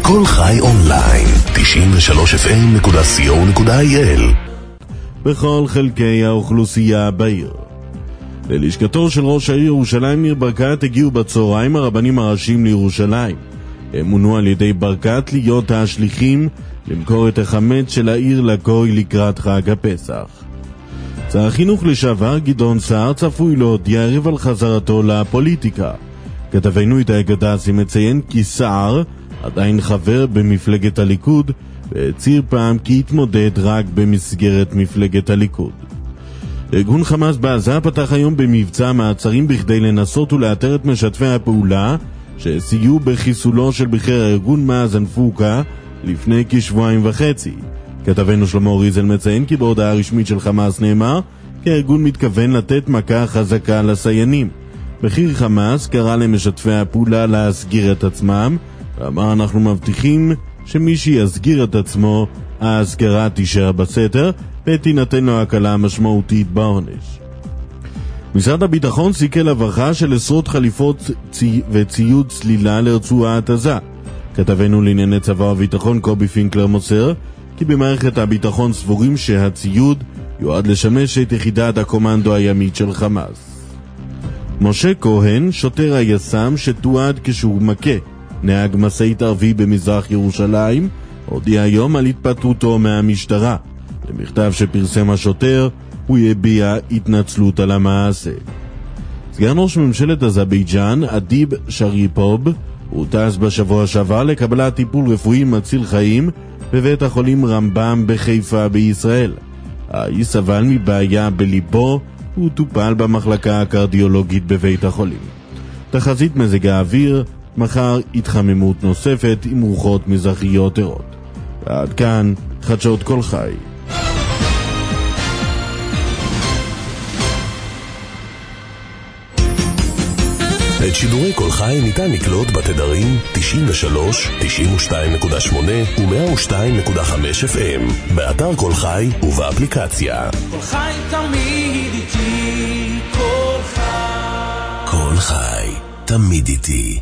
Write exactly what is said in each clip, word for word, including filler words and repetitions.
כל חי אונליין, תשעים ושלוש אף אם נקודה סי או נקודה איי אל. בכל חלקי האוכלוסייה בעיר. ללשכתו של ראש העיר ירושלים ניר ברקת הגיעו בצהריים הרבנים הראשיים לירושלים. הם מונו על ידי ברקת להיות השליחים למכור את החמץ של העיר לגוי לקראת חג הפסח. שר החינוך לשעבר גדעון סער צפוי להודיע ערב על חזרתו לפוליטיקה. כתבנו איתי גדסי מציין כי סער עדיין חבר במפלגת הליכוד והצהיר פעם כי יתמודד רק במסגרת מפלגת הליכוד. ארגון חמאס בעזה פתח היום במבצע מעצרים בכדי לנסות ולאתר את משתפי הפעולה שסייעו בחיסולו של בכיר הארגון מאזן פוקה לפני כשבועיים וחצי. כתבנו שלמה ריזל מציין כי בהודעה הרשמית של חמאס נאמר כי הארגון מתכוון לתת מכה חזקה לסיינים. בכיר חמאס קרא למשתפי הפעולה להסגיר את עצמם ואמר אנחנו מבטיחים שמי שיסגיר את עצמו ההסגרה תישאר בסתר ותינתן לו הקלה משמעותית בעונש. משרד הביטחון סיכל הברחה של עשרות חליפות צי... וציוד צלילה לרצועת עזה. כתבנו לענייני צבא הביטחון קובי פינקלר מוסר כי במערכת הביטחון סבורים שהציוד יועד לשמש את יחידת הקומנדו הימית של חמאס. משה כהן, שוטר היס"מ שתועד כשהוא מכה נהג משאית ערבי במזרח ירושלים, הודיע היום על התפטרותו מהמשטרה. במכתב שפרסם השוטר הוא יביע התנצלות על המעשה. סגן ראש ממשלת אזרבייג'אן אדיב שריפוב הוא טס בשבוע שעבר לקבלת טיפול רפואי מציל חיים בבית החולים רמב"ם בחיפה בישראל. האיש סבל מבעיה בליבו הוא טופל במחלקה הקרדיולוגית בבית החולים. תחזית מזג האוויר, מחר התחממות נוספת עם רוחות מזרחיות ערות. ועד כאן חדשות כל חי. את שידורי כל חי ניתן לקלוט בתדרים תשעים ושלוש, תשעים ושתיים נקודה שמונה ו-מאה ושתיים נקודה חמש אף אם באתר כל חי ובאפליקציה. כל חי תמיד איתי, כל חי. כל חי תמיד איתי.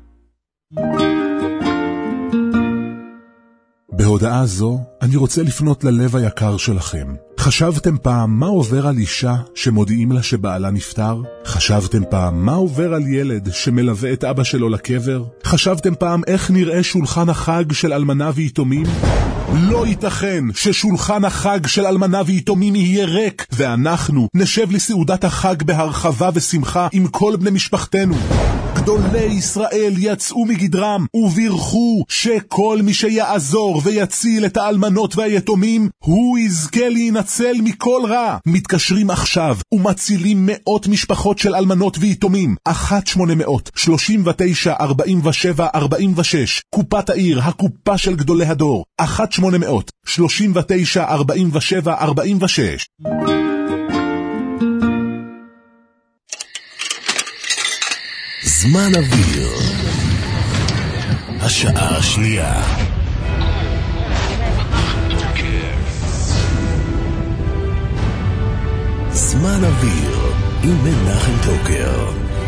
בהודעה זו אני רוצה לפנות ללב היקר שלכם. חשבתם פעם מה עובר על אישה שמודיעים לה שבעלה נפטר? חשבתם פעם מה עובר על ילד שמלווה את אבא שלו לקבר? חשבתם פעם איך נראה שולחן החג של אלמנה ויתומים? לא ייתכן ששולחן החג של אלמנה ויתומים יהיה ריק ואנחנו נשב לסעודת החג בהרחבה ושמחה עם כל בני משפחתנו. גדולי ישראל יצאו מגדרם ובירכו שכל מי שיעזור ויציל את האלמנות והיתומים הוא יזכה להינצל מכל רע. מתקשרים עכשיו ומצילים מאות משפחות של אלמנות ויתומים. אחת שמונה מאות שלושים ותשע ארבעים ושבע ארבעים ושש קופת העיר, הקופה של גדולי הדור. אחת שמונה מאות שלושים ותשע ארבעים ושבע ארבעים ושש. זמן אוויר, השעה השנייה. זמן אוויר עם מנחם טוקר.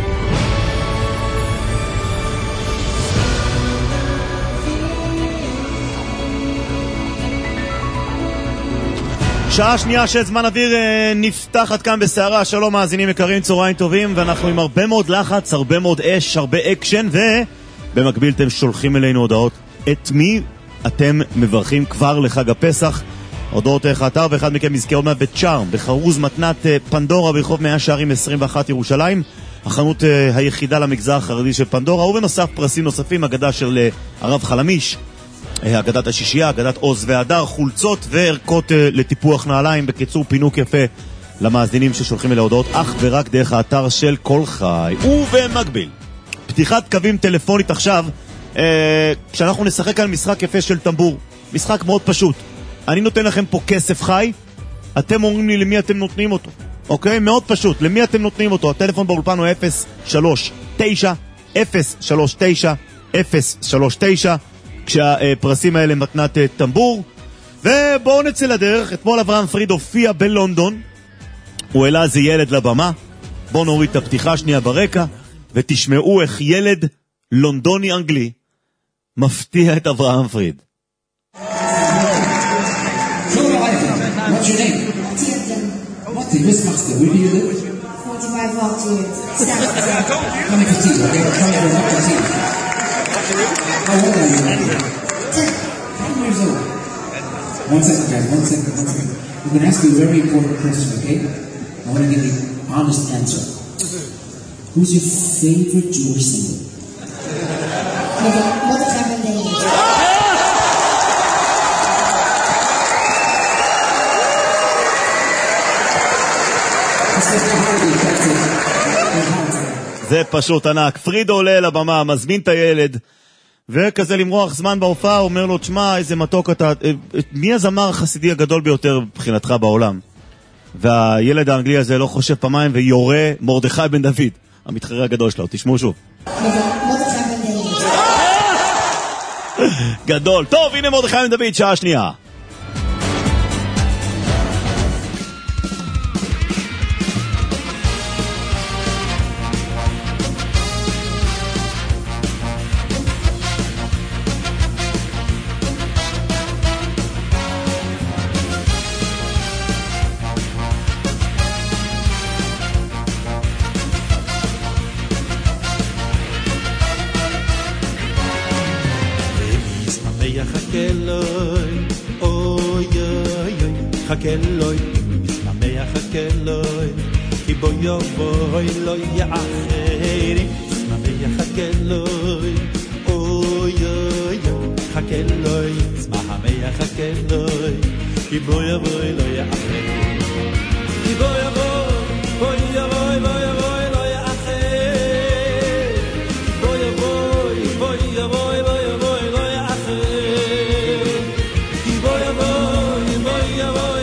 שעה שנייה של זמן אוויר נפתחת כאן בסערה. שלום מאזינים יקרים, צהריים טובים, ואנחנו עם הרבה מאוד לחץ, הרבה מאוד אש, הרבה אקשן, ובמקביל אתם שולחים אלינו הודעות את מי אתם מברכים כבר לחג הפסח. הודעות איך האתר, ואחד מכם יזכה עוד מעט בצ'ארם בחרוז מתנת פנדורה ברחוב מאה שערים עשרים ואחת ירושלים, החנות היחידה למגזר החרדי של פנדורה, ובנוסף פרסים נוספים, אגדה של הרב חלמיש, אגדת השישייה, אגדת עוז והדר, חולצות וערכות לטיפוח נעליים. בקיצור, פינוק יפה למאזינים ששולחים אלה הודעות אך ורק דרך האתר של כל חי. ובמקביל, פתיחת קווים טלפונית עכשיו, אה, כשאנחנו נשחק על משחק יפה של טמבור. משחק מאוד פשוט. אני נותן לכם פה כסף חי, אתם אומרים לי למי אתם נותנים אותו. אוקיי? מאוד פשוט. למי אתם נותנים אותו? הטלפון באולפן הוא אפס שלוש תשע אפס שלוש תשע אפס שלוש תשע, כשהפרסים האלה מתנת טמבור. ובואו נצא לדרך. אתמול אברהם פריד הופיע בלונדון, הוא העלה איזה ילד לבמה. בואו נוריד את הפתיחה שנייה ברקע ותשמעו איך ילד לונדוני אנגלי מפתיע את אברהם פריד. What's your name? Martin, Miss Master, where do you live? forty-five volunteers. Coming for tea, okay? Coming for not for tea. How old are you? Ten. Ten years old. One second, guys, one second, one second. I'm going to ask you a very important question, okay? I want to give you an honest answer. Who's your favorite Jewish singer? Mordechai Ben David. זה פשוט ענק. פריד עולה לבמה, מזמין את הילד, וכזה למרוח זמן בהופעה, אומר לו, תשמע, איזה מתוק אתה, מי הזמר החסידי הגדול ביותר מבחינתך בעולם? והילד האנגלי הזה לא חושב פעמיים ויורה מרדכי בן דוד, המתחרה הגדול שלו. תשמעו שוב. מרדכי בן דוד. גדול. טוב, הנה מרדכי בן דוד, שעה שנייה. חכלוי, שמח חכלוי, כי בו יבואי לא יאחרים, שמח חכלוי, אוי אוי אוי, חכלוי, שמח חכלוי, כי בו יבואי לא יאחרים, כי בו יבואי, בוא יבואי, בוא יבואי לא יאחרים, בוא יבואי, בוא יבואי, בוא יבואי לא יאחרים, כי בו יבואי, בוא יבואי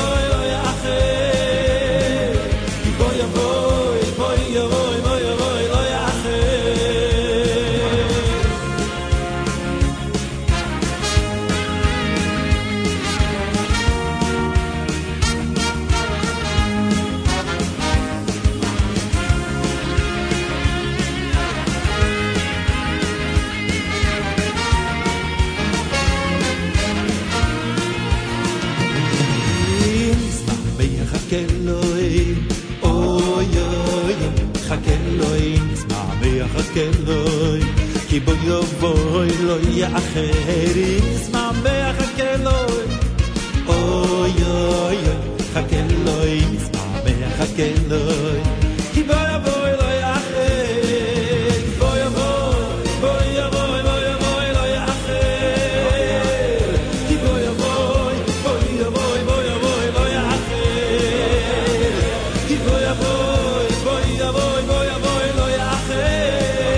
חכלוי, כי בו יבואי לא יאחרים, שמח חכלוי, אוי אוי אוי, חכלוי, שמח חכלוי, כי בו יבואי לא יאחרים, בו יבואי, בו יבואי, בו יבואי לא יאחרים, כי בו יבואי, בו יבואי, בו יבואי לא יאחרים, כי בו יבואי, בו יבואי, בו יבואי לא יאחרים.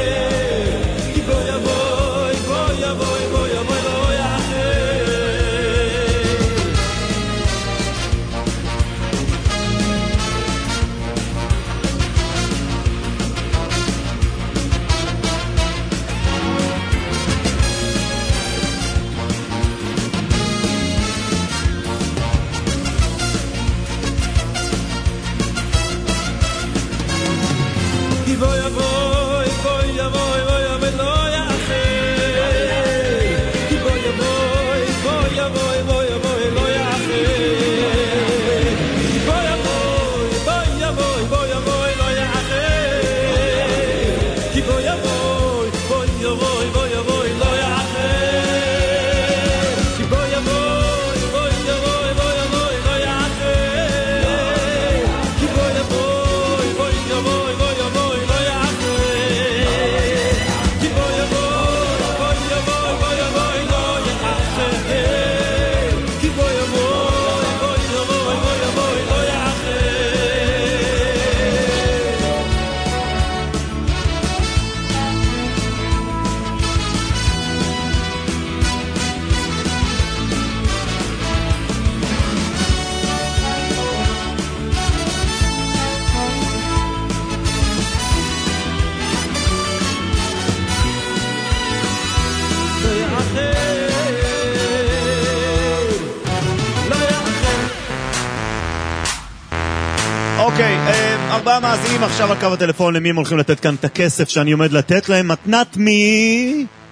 אוקיי, ארבעה מאזינים עכשיו על קו הטלפון. למי הם הולכים לתת כאן את הכסף שאני עומד לתת להם? מתנת מי?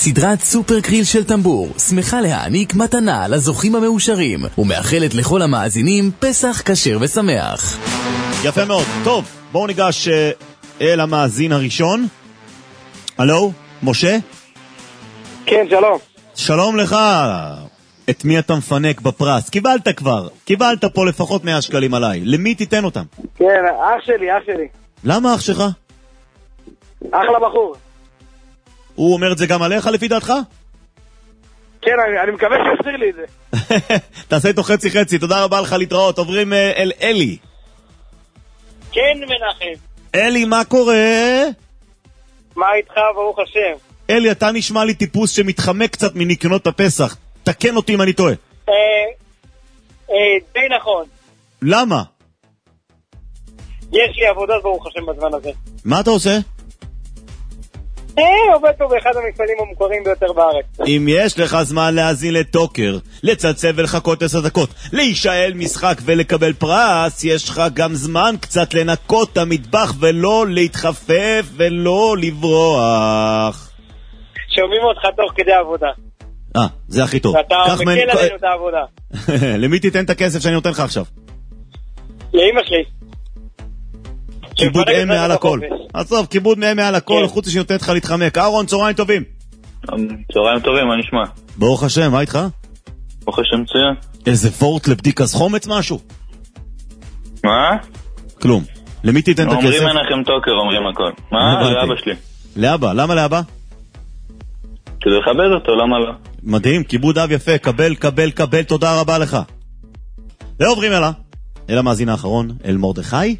סדרת סופר קריל של טמבור שמחה להעניק מתנה לזוכים המאושרים ומאחלת לכל המאזינים פסח כשר ושמח. יפה מאוד. טוב, בואו ניגש אל המאזין הראשון. הלו, משה? כן, שלום. שלום לך. את מי אתה מפנק בפרס? קיבלת כבר. קיבלת פה לפחות מאה שקלים עליי. למי תיתן אותם? כן, אח שלי, אח שלי. למה אח שלך? אחלה בחור. הוא אומר את זה גם עליך לפי דעתך? כן, אני, אני מקווה שיחזיר לי את זה. תעשה איתו חצי חצי, תודה רבה לך להתראות. עוברים אל אלי. כן, מנחם. אלי, מה קורה? מה איתך, ברוך השם? אלי, אתה נשמע לי טיפוס שמתחמק קצת מניקיונות הפסח. תקן אותי אם אני טועה. אה, אה, די נכון. למה? יש לי עבודה ברוך השם בזמן הזה. מה אתה עושה? אה, עובד פה באחד המפעלים המוכרים ביותר בארץ. אם יש לך זמן להאזין לטוקר, לצלצל ולחכות עשר דקות, להישאל משחק ולקבל פרס, יש לך גם זמן קצת לנקות את המטבח ולא להתחפף ולא לברוח. שומעים אותך תוך כדי עבודה. אה, זה הכי טוב. ואתה מקל עלינו את העבודה. למי תיתן את הכסף שאני נותן לך עכשיו? לאמא שלי. כיבוד אם מעל הכל. עזוב, כיבוד מהם מעל הכל, חוץ שהיא נותנת לך להתחמק. אהרון, צהריים טובים. צהריים טובים, מה נשמע? ברוך השם, מה איתך? ברוך השם מצוין. איזה וורט לבדיקס חומץ משהו? מה? כלום. למי תיתן את הכסף? אומרים מנחם טוקר, אומרים הכל. מה? לאבא שלי. לאבא, למה לאבא? כדי לכבד אותו, למה לא? מדהים, כיבוד אב יפה, קבל, קבל, קבל, תודה רבה לך. ועוברים אלה, אל המאזין האחרון, אל מרדכי.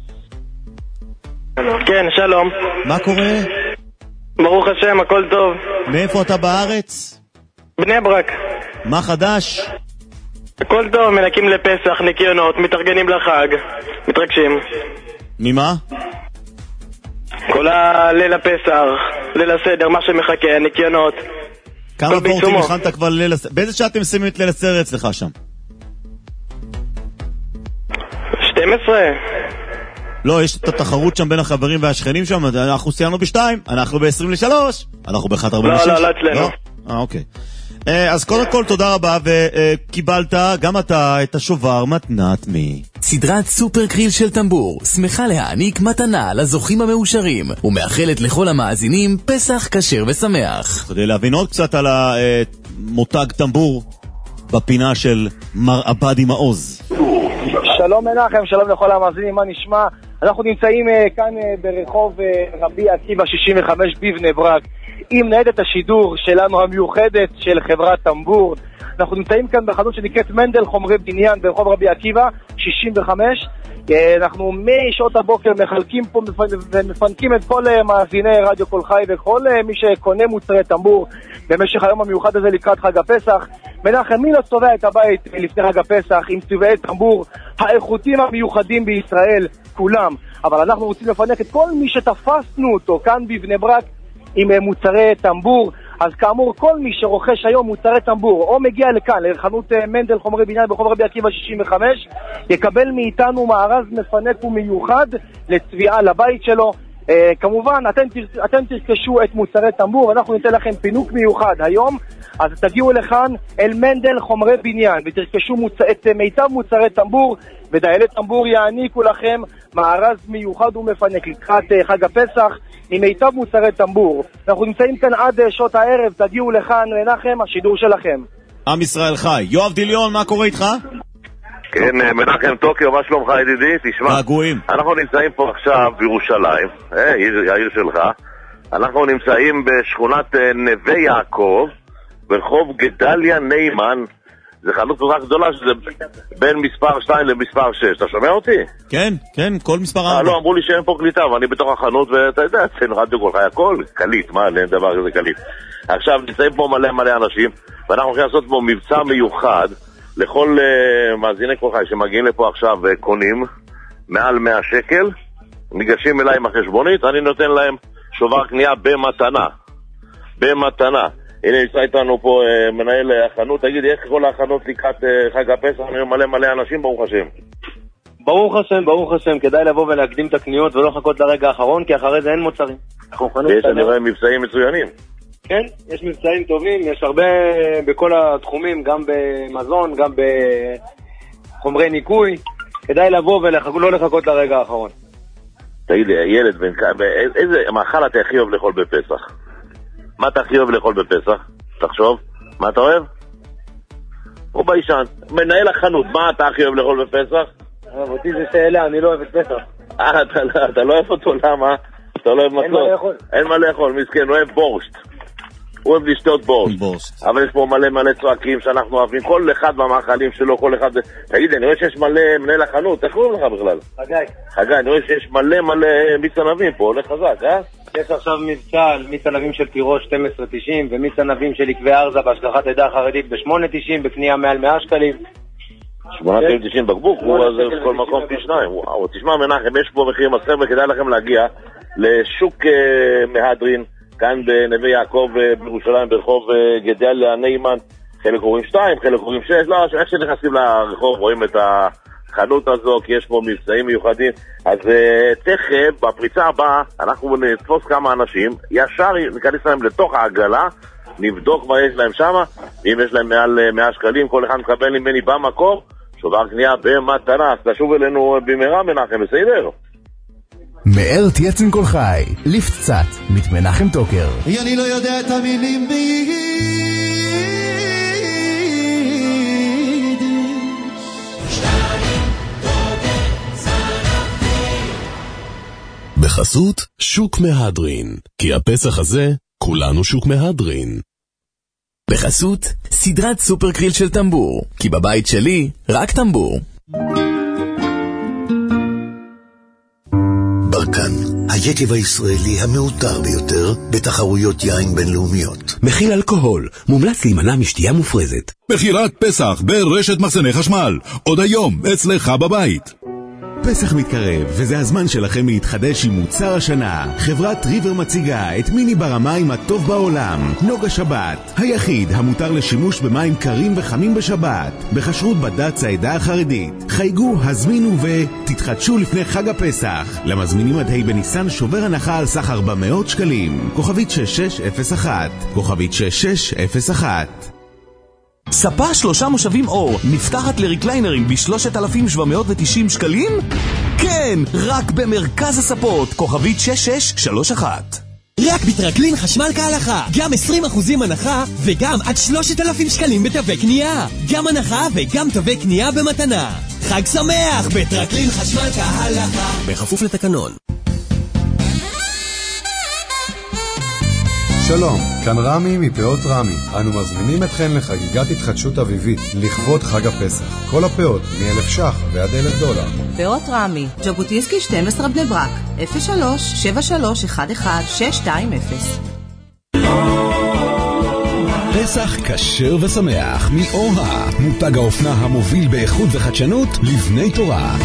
כן, שלום. מה קורה? ברוך השם, הכל טוב. מאיפה אתה בארץ? בני ברק. מה חדש? הכל טוב, מנקים לפסח, ניקיונות, מתארגנים לחג, מתרגשים. ממה? כל הליל הפסח, ליל הסדר, מה שמחכה, ניקיונות. כמה וורטים הכנת כבר לליל הסדר? באיזה שעה אתם שמים את ליל הסדר אצלך שם? שתים עשרה. לא, יש את התחרות שם בין החברים והשכנים שם, אנחנו סיימנו בשתיים, אנחנו ב-עשרים ושלוש, אנחנו ב-אחת ארבעים ושש. לא, לא, לא אצלנו. אה, אוקיי. אז קודם כל תודה רבה, וקיבלת גם אתה את השובר מתנת מי. סדרת סופר קריל של טמבור שמחה להעניק מתנה לזוכים המאושרים ומאחלת לכל המאזינים פסח כשר ושמח. כדי להבין עוד קצת על המותג טמבור בפינה של מר עבדי מעוז. שלום מנחם, שלום לכל המאזינים, מה נשמע? אנחנו נמצאים uh, כאן uh, ברחוב uh, רבי עקיבא שישים וחמש בבני ברק עם ניידת השידור שלנו המיוחדת של חברת טמבור. אנחנו נמצאים כאן בחנות שנקראת מנדל חומרי בניין ברחוב רבי עקיבא שישים וחמש. uh, אנחנו משעות הבוקר מחלקים פה ומפנקים את כל uh, מאזיני רדיו כל חי וכל uh, מי שקונה מוצרי טמבור במשך היום המיוחד הזה לקראת חג הפסח. מנחם, מי לא צובע את הבית לפני חג הפסח עם צבעי טמבור האיכותים המיוחדים בישראל כולם, אבל אנחנו רוצים לפנק את כל מי שתפסנו אותו כאן בבני ברק עם מוצרי טמבור. אז כאמור, כל מי שרוכש היום מוצרי טמבור או מגיע לכאן לחנות מנדל חומרי בניין ברחוב רבי עקיבא שישים וחמש יקבל מאיתנו מארז מפנק ומיוחד לצביעה לבית שלו. Uh, כמובן, אתם, אתם תרכשו את מוצרי טמבור, אנחנו ניתן לכם פינוק מיוחד היום, אז תגיעו לכאן אל מנדל חומרי בניין ותרכשו מוצ... את מיטב מוצרי טמבור, ודיילי טמבור יעניקו לכם מארז מיוחד ומפנק לקראת uh, חג הפסח עם מיטב מוצרי טמבור. אנחנו נמצאים כאן עד uh, שעות הערב, תגיעו לכאן מנחם, השידור שלכם. עם ישראל חי. יואב דיליון, מה קורה איתך? כן, מנחם טוקיו, מה שלומך ידידי? תשמע, געגועים. אנחנו נמצאים פה עכשיו בירושלים, אה, העיר שלך. אנחנו נמצאים בשכונת נווה יעקב, ברחוב גדליה ניימן. זה חנות כל כך גדולה שזה בין מספר שתיים למספר שש. אתה שומע אותי? כן, כן, כל מספר ארבע. אה, לא, אמרו לי שאין פה קליטה, ואני בתוך החנות, ואתה יודע, אצל רדיו כל חי הכל, קליט, מה, אין דבר כזה קליט. עכשיו, נמצאים פה מלא מלא אנשים, ואנחנו הולכים לעשות פה מבצע מיוחד, לכל uh, מאזיני כל חי שמגיעים לפה עכשיו וקונים מעל מאה שקל, ניגשים אליי עם החשבונית, אני נותן להם שובר קנייה במתנה. במתנה. הנה נמצא איתנו פה uh, מנהל החנות, תגיד, איך כל החנות לקראת uh, חג הפסח? אני מלא מלא אנשים, ברוך השם. ברוך השם, ברוך השם, כדאי לבוא ולהקדים את הקניות ולא לחכות לרגע האחרון, כי אחרי זה אין מוצרים. יש, אני רואה מבצעים מצוינים. כן, יש מבצעים טובים, יש הרבה בכל התחומים, גם במזון, גם בחומרי ניקוי. כדאי לבוא ולא לחכות לרגע האחרון. תגיד לי, ילד, איזה מאכל אתה הכי אוהב לאכול בפסח? מה אתה הכי אוהב לאכול בפסח? תחשוב, מה אתה אוהב? הוא בישן, מנהל החנות, מה אתה הכי אוהב לאכול בפסח? אותי זה שאלה, אני לא אוהב את פסח. אה, אתה לא אוהב אותו, למה? אתה לא אוהב מצות. אין מה לאכול, מסכן, הוא אוהב בורשט. הוא אוהב לשתות בורשט. אבל יש פה מלא מלא צועקים שאנחנו אוהבים, כל אחד במאכלים שלו, כל אחד... תגיד, אני רואה שיש מלא מנהל החנות, איך קוראים לך בכלל? חגי. חגי, אני רואה שיש מלא מלא מיץ ענבים פה, הולך חזק, אה? יש עכשיו מבצע על מיץ ענבים של תירוש שתים עשרה תשעים, ומיץ ענבים של עקבי ארזה בהשגחת עדה החרדית ב-שמונה תשעים, בקנייה מעל מאה שקלים. שמונה תשעים בקבוק, הוא כל מקום פי שניים. וואו, תשמע מנחם, יש פה מחירים מסחר וכדאי לכם להגיע לשוק מהדרין, כאן בנווה יעקב בירושלים, ברחוב גדליה ניימן. חלק קוראים שתיים, חלק קוראים שש, לא, איך שנכנסים לרחוב רואים את החנות הזו, כי יש פה מבצעים מיוחדים. אז תכף, בפריצה הבאה, אנחנו נתפוס כמה אנשים, ישר ניכנס להם לתוך העגלה, נבדוק מה יש להם שם, ואם יש להם מעל מאה שקלים, כל אחד מקבל ממני במקור, שובר קנייה במתנה. אז תשוב אלינו במהרה מנחם, בסדר? מאר תייצן כל חי, ליפט קצת, מת מנחם טוקר. אני לא יודע את המילים ביידיש. בחסות שוק מהדרין, כי הפסח הזה כולנו שוק מהדרין. בחסות סדרת סופר קריל של טמבור, כי בבית שלי רק טמבור. ברקן, היקב הישראלי המעוטר ביותר בתחרויות יין בינלאומיות. מכיל אלכוהול, מומלץ להימנע משתייה מופרזת. מכירת פסח ברשת מחסני חשמל, עוד היום אצלך בבית. פסח מתקרב, וזה הזמן שלכם להתחדש עם מוצר השנה. חברת ריבר מציגה את מיני בר המים הטוב בעולם, נוגה שבת, היחיד המותר לשימוש במים קרים וחמים בשבת, בחשרות בד"ץ העדה החרדית. חייגו, הזמינו ותתחדשו לפני חג הפסח. למזמינים עד ה' בניסן שובר הנחה על סך ארבע מאות שקלים. כוכבית שש שש אפס אחת, כוכבית שש שש אפס אחת. ספה שלושה מושבים אור, נפתחת לריקליינרים ב-שלושת אלפים שבע מאות ותשעים שקלים? כן, רק במרכז הספות, כוכבית שש שש שלוש אחת. רק בטרקלין חשמל כהלכה, גם עשרים אחוזים הנחה וגם עד שלושת אלפים שקלים בתווי קנייה. גם הנחה וגם תווי קנייה במתנה. חג שמח בטרקלין חשמל כהלכה, בכפוף לתקנון. שלום, כאן רמי מפאות רמי. אנו מזמינים אתכן לחגיגת התחדשות אביבית לכבוד חג הפסח. כל הפאות מ-אלף שח ועד אלף דולר. פאות רמי, ז'בוטינסקי שתים עשרה בני ברק, אפס שלוש שבע שלוש אחת אחת שש שתיים אפס. פסח כשר ושמח מאוהה, מותג האופנה המוביל באיכות וחדשנות לבני תורה.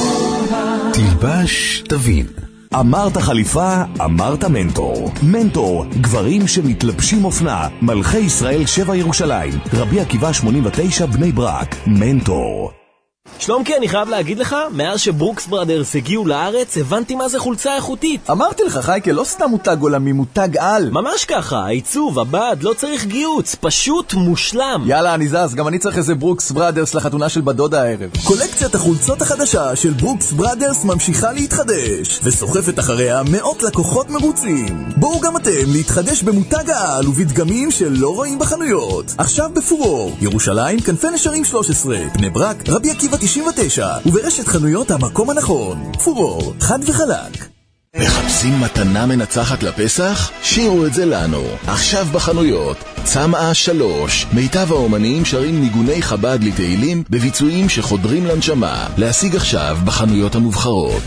תלבש תבין. אמרת חליפה, אמרת מנטור. מנטור, גברים שמתלבשים אופנה. מלכי ישראל שבע ירושלים, רבי עקיבא שמונים ותשע בני ברק. מנטור. שלומקי, אני חייב להגיד לך, מאז שברוקס ברדרס הגיעו לארץ, הבנתי מה זה חולצה איכותית. אמרתי לך, חייקה, לא סתם מותג עולמי, מותג על. ממש ככה, העיצוב, הבד, לא צריך גיוץ, פשוט מושלם. יאללה, אני זז, גם אני צריך איזה ברוקס ברדרס לחתונה של בדודה הערב. קולקציית החולצות החדשה של ברוקס ברדרס ממשיכה להתחדש, וסוחפת אחריה מאות לקוחות מרוצים. בואו גם אתם להתחדש במותג העל ובדגמים שלא רואים בחנויות. עכשיו בפורור, ירושלים, כנפי נשרים שלוש עשרה, בני ברק, רבי עקיבא תשעים ותשע, וברשת חנויות המקום הנכון. פורור, חד וחלק. מחפשים מתנה מנצחת לפסח? שירו את זה לנו. עכשיו בחנויות, צמאה שלוש, מיטב האומנים שרים ניגוני חב"ד לתהילים בביצועים שחודרים לנשמה. להשיג עכשיו בחנויות המובחרות.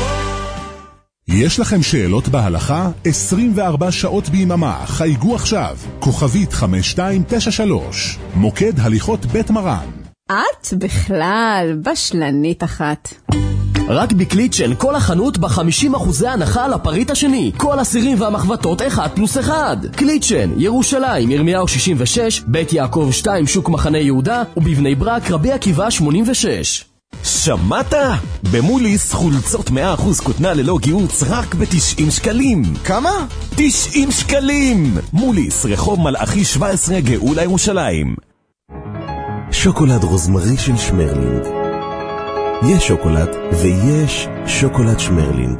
יש לכם שאלות בהלכה? עשרים וארבע שעות ביממה, חייגו עכשיו. כוכבית חמש שתיים תשע שלוש, מוקד הליכות בית מרן. את בכלל בשלנית אחת. רק בקליצ'ן כל החנות ב-חמישים אחוזי הנחה לפריט השני. כל הסירים והמחבטות אחד פלוס אחד. קליצ'ן, ירושלים, ירמיהו שישים ושש, בית יעקב שתיים, שוק מחנה יהודה, ובבני ברק רבי עקיבא שמונים ושש. שמעת? במוליס חולצות מאה אחוז כותנה ללא גיוץ רק ב-תשעים שקלים. כמה? תשעים שקלים! מוליס, רחוב מלאכי שבע עשרה, גאולה ירושלים. שוקולד רוזמרי של שמרלינג. יש שוקולד ויש שוקולד שמרלינג.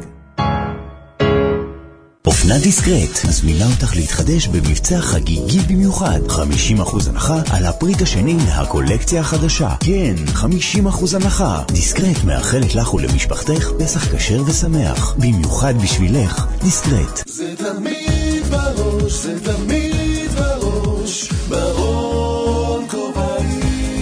אופנה דיסקרט מזמינה אותך להתחדש במבצע חגיגי במיוחד. חמישים אחוז הנחה על הפריט השני מהקולקציה החדשה. כן, חמישים אחוז הנחה. דיסקרט מאחלת לך ולמשפחתך פסח כשר ושמח. במיוחד בשבילך, דיסקרט. זה תמיד בראש, זה תמיד בראש, ברון כובעים.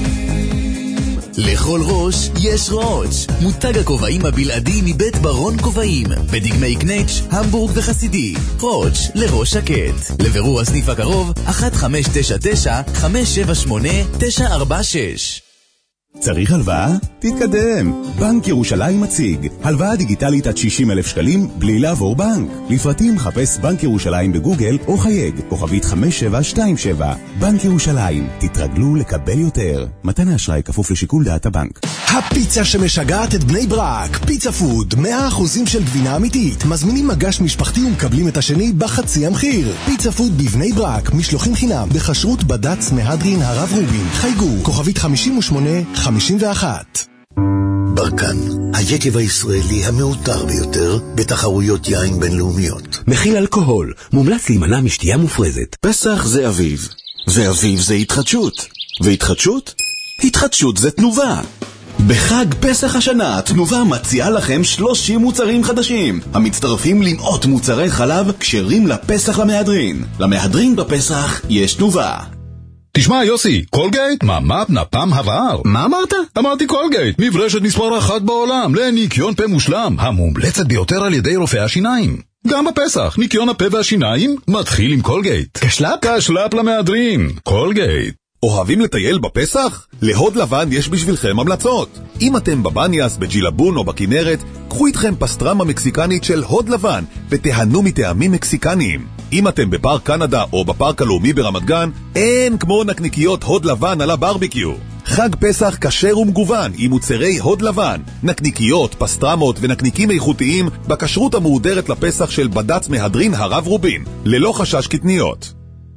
לכל ראש יש ראש. מותג הכובעים הבלעדי מבית ברון כובעים, בדגמי קנייץ', המבורג וחסידי. ראש לראש שקט. לבירור הסניף הקרוב אחת חמש תשע תשע חמש שבע שמונה תשע ארבע שש. צריך הלוואה? תתקדם. בנק ירושלים מציג הלוואה דיגיטלית עד שישים אלף שקלים בלי לעבור בנק. לפרטים חפש בנק ירושלים בגוגל או חייג כוכבית חמש שבע שתיים שבע. בנק ירושלים, תתרגלו לקבל יותר. מתן האשראי כפוף לשיקול דעת הבנק. הפיצה שמשגעת את בני ברק, פיצה פוד, מאה אחוזים של גבינה אמיתית. מזמינים מגש משפחתי ומקבלים את השני בחצי המחיר. פיצה פוד בבני ברק, משלוחים חינם בחשרות בד"ץ מהדרין הרב רובין. חייגו כוכבית חמישים ושמונה חמישים ואחת. ברקן, היקב הישראלי המעוטר ביותר בתחרויות יין בינלאומיות. מכיל אלכוהול, מומלץ להימנע משתייה מופרזת. פסח זה אביב, ואביב זה התחדשות. והתחדשות? התחדשות זה תנובה. בחג פסח השנה, תנובה מציעה לכם שלושים מוצרים חדשים, המצטרפים למאות מוצרי חלב כשרים לפסח למהדרין. למהדרין בפסח יש תנובה. תשמע יוסי, קולגייט, ממ"פ נפם עבר. מה אמרת? אמרתי קולגייט, מברשת מספר אחת בעולם לניקיון פה מושלם, המומלצת ביותר על ידי רופאי השיניים. גם בפסח, ניקיון הפה והשיניים מתחיל עם קולגייט. קשלאפ? קשלאפ למהדרין, קולגייט. אוהבים לטייל בפסח? להוד לבן יש בשבילכם המלצות. אם אתם בבניאס, בג'ילבון או בכנרת, קחו איתכם פסטרמה מקסיקנית של הוד לבן ותהנו מטעמים מקסיקניים. אם אתם בפארק קנדה או בפארק הלאומי ברמת גן, אין כמו נקניקיות הוד לבן על הברביקיו. חג פסח כשר ומגוון עם מוצרי הוד לבן, נקניקיות, פסטרמות ונקניקים איכותיים בכשרות המהודרת לפסח של בד"ץ מהדרין הרב רובין, ללא חשש קטניות.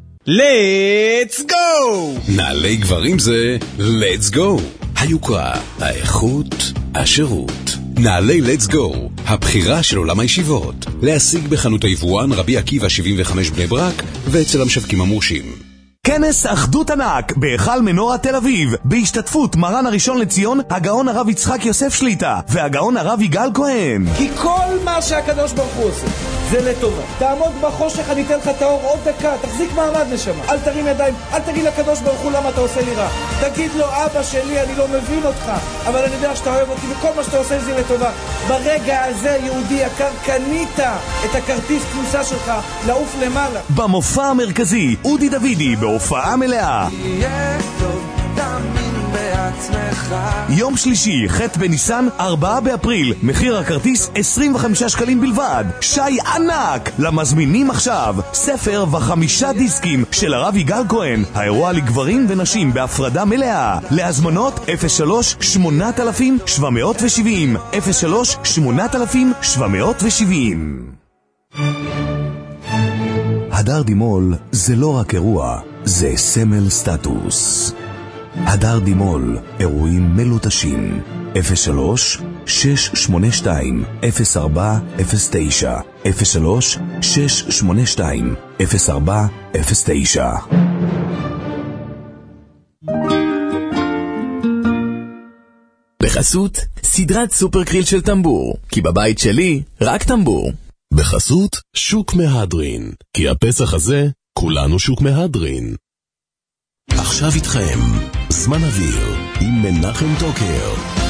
Let's go! נעלי גברים זה Let's go. היוקרה, האיכות, השירות. נעלי Let's go, הבחירה של עולם הישיבות. להשיג בחנות היבואן רבי עקיבא שבעים וחמש בני ברק ואצל המשווקים המורשים. כנס אחדות ענק בהיכל מנורה תל אביב, בהשתתפות מרן הראשון לציון הגאון הרב יצחק יוסף שליטה והגאון הרב יגאל כהן. כי כל מה שהקדוש ברוך הוא עושה זה לטובה. תעמוד בחושך, אני אתן לך את האור עוד דקה, תחזיק מעמד נשמה, אל תרים ידיים, אל תגיד לקדוש ברוך הוא למה אתה עושה לי רע, תגיד לו אבא שלי אני לא מבין אותך אבל אני יודע שאתה אוהב אותי וכל מה שאתה עושה זה לטובה. ברגע הזה יהודי יקר קנית את הכרטיס כניסה שלך לעוף למעלה. במופע המרכזי אודי דוידי בהופעה מלאה, יום שלישי, ח' בניסן, ארבעה באפריל, מחיר הכרטיס עשרים וחמישה שקלים בלבד. שי ענק למזמינים עכשיו, ספר וחמישה דיסקים של הרב יגאל כהן, האירוע לגברים ונשים בהפרדה מלאה. להזמנות אפס שלוש שמונה אלף שבע מאות שבעים אפס שלוש שמונה אלף שבע מאות שבעים. הדר דימול זה לא רק אירוע, זה סמל סטטוס. הדר דימול, אירועים מלוטשים, אפס שלוש שש שמונה שתיים אפס ארבע אפס תשע אפס שלוש שש שמונה שתיים אפס ארבע אפס תשע. בחסות, סדרת סופר קריל של טמבור, כי בבית שלי רק טמבור. בחסות, שוק מהדרין, כי הפסח הזה כולנו שוק מהדרין. עכשיו איתכם, זמן אוויר, עם מנחם טוקר.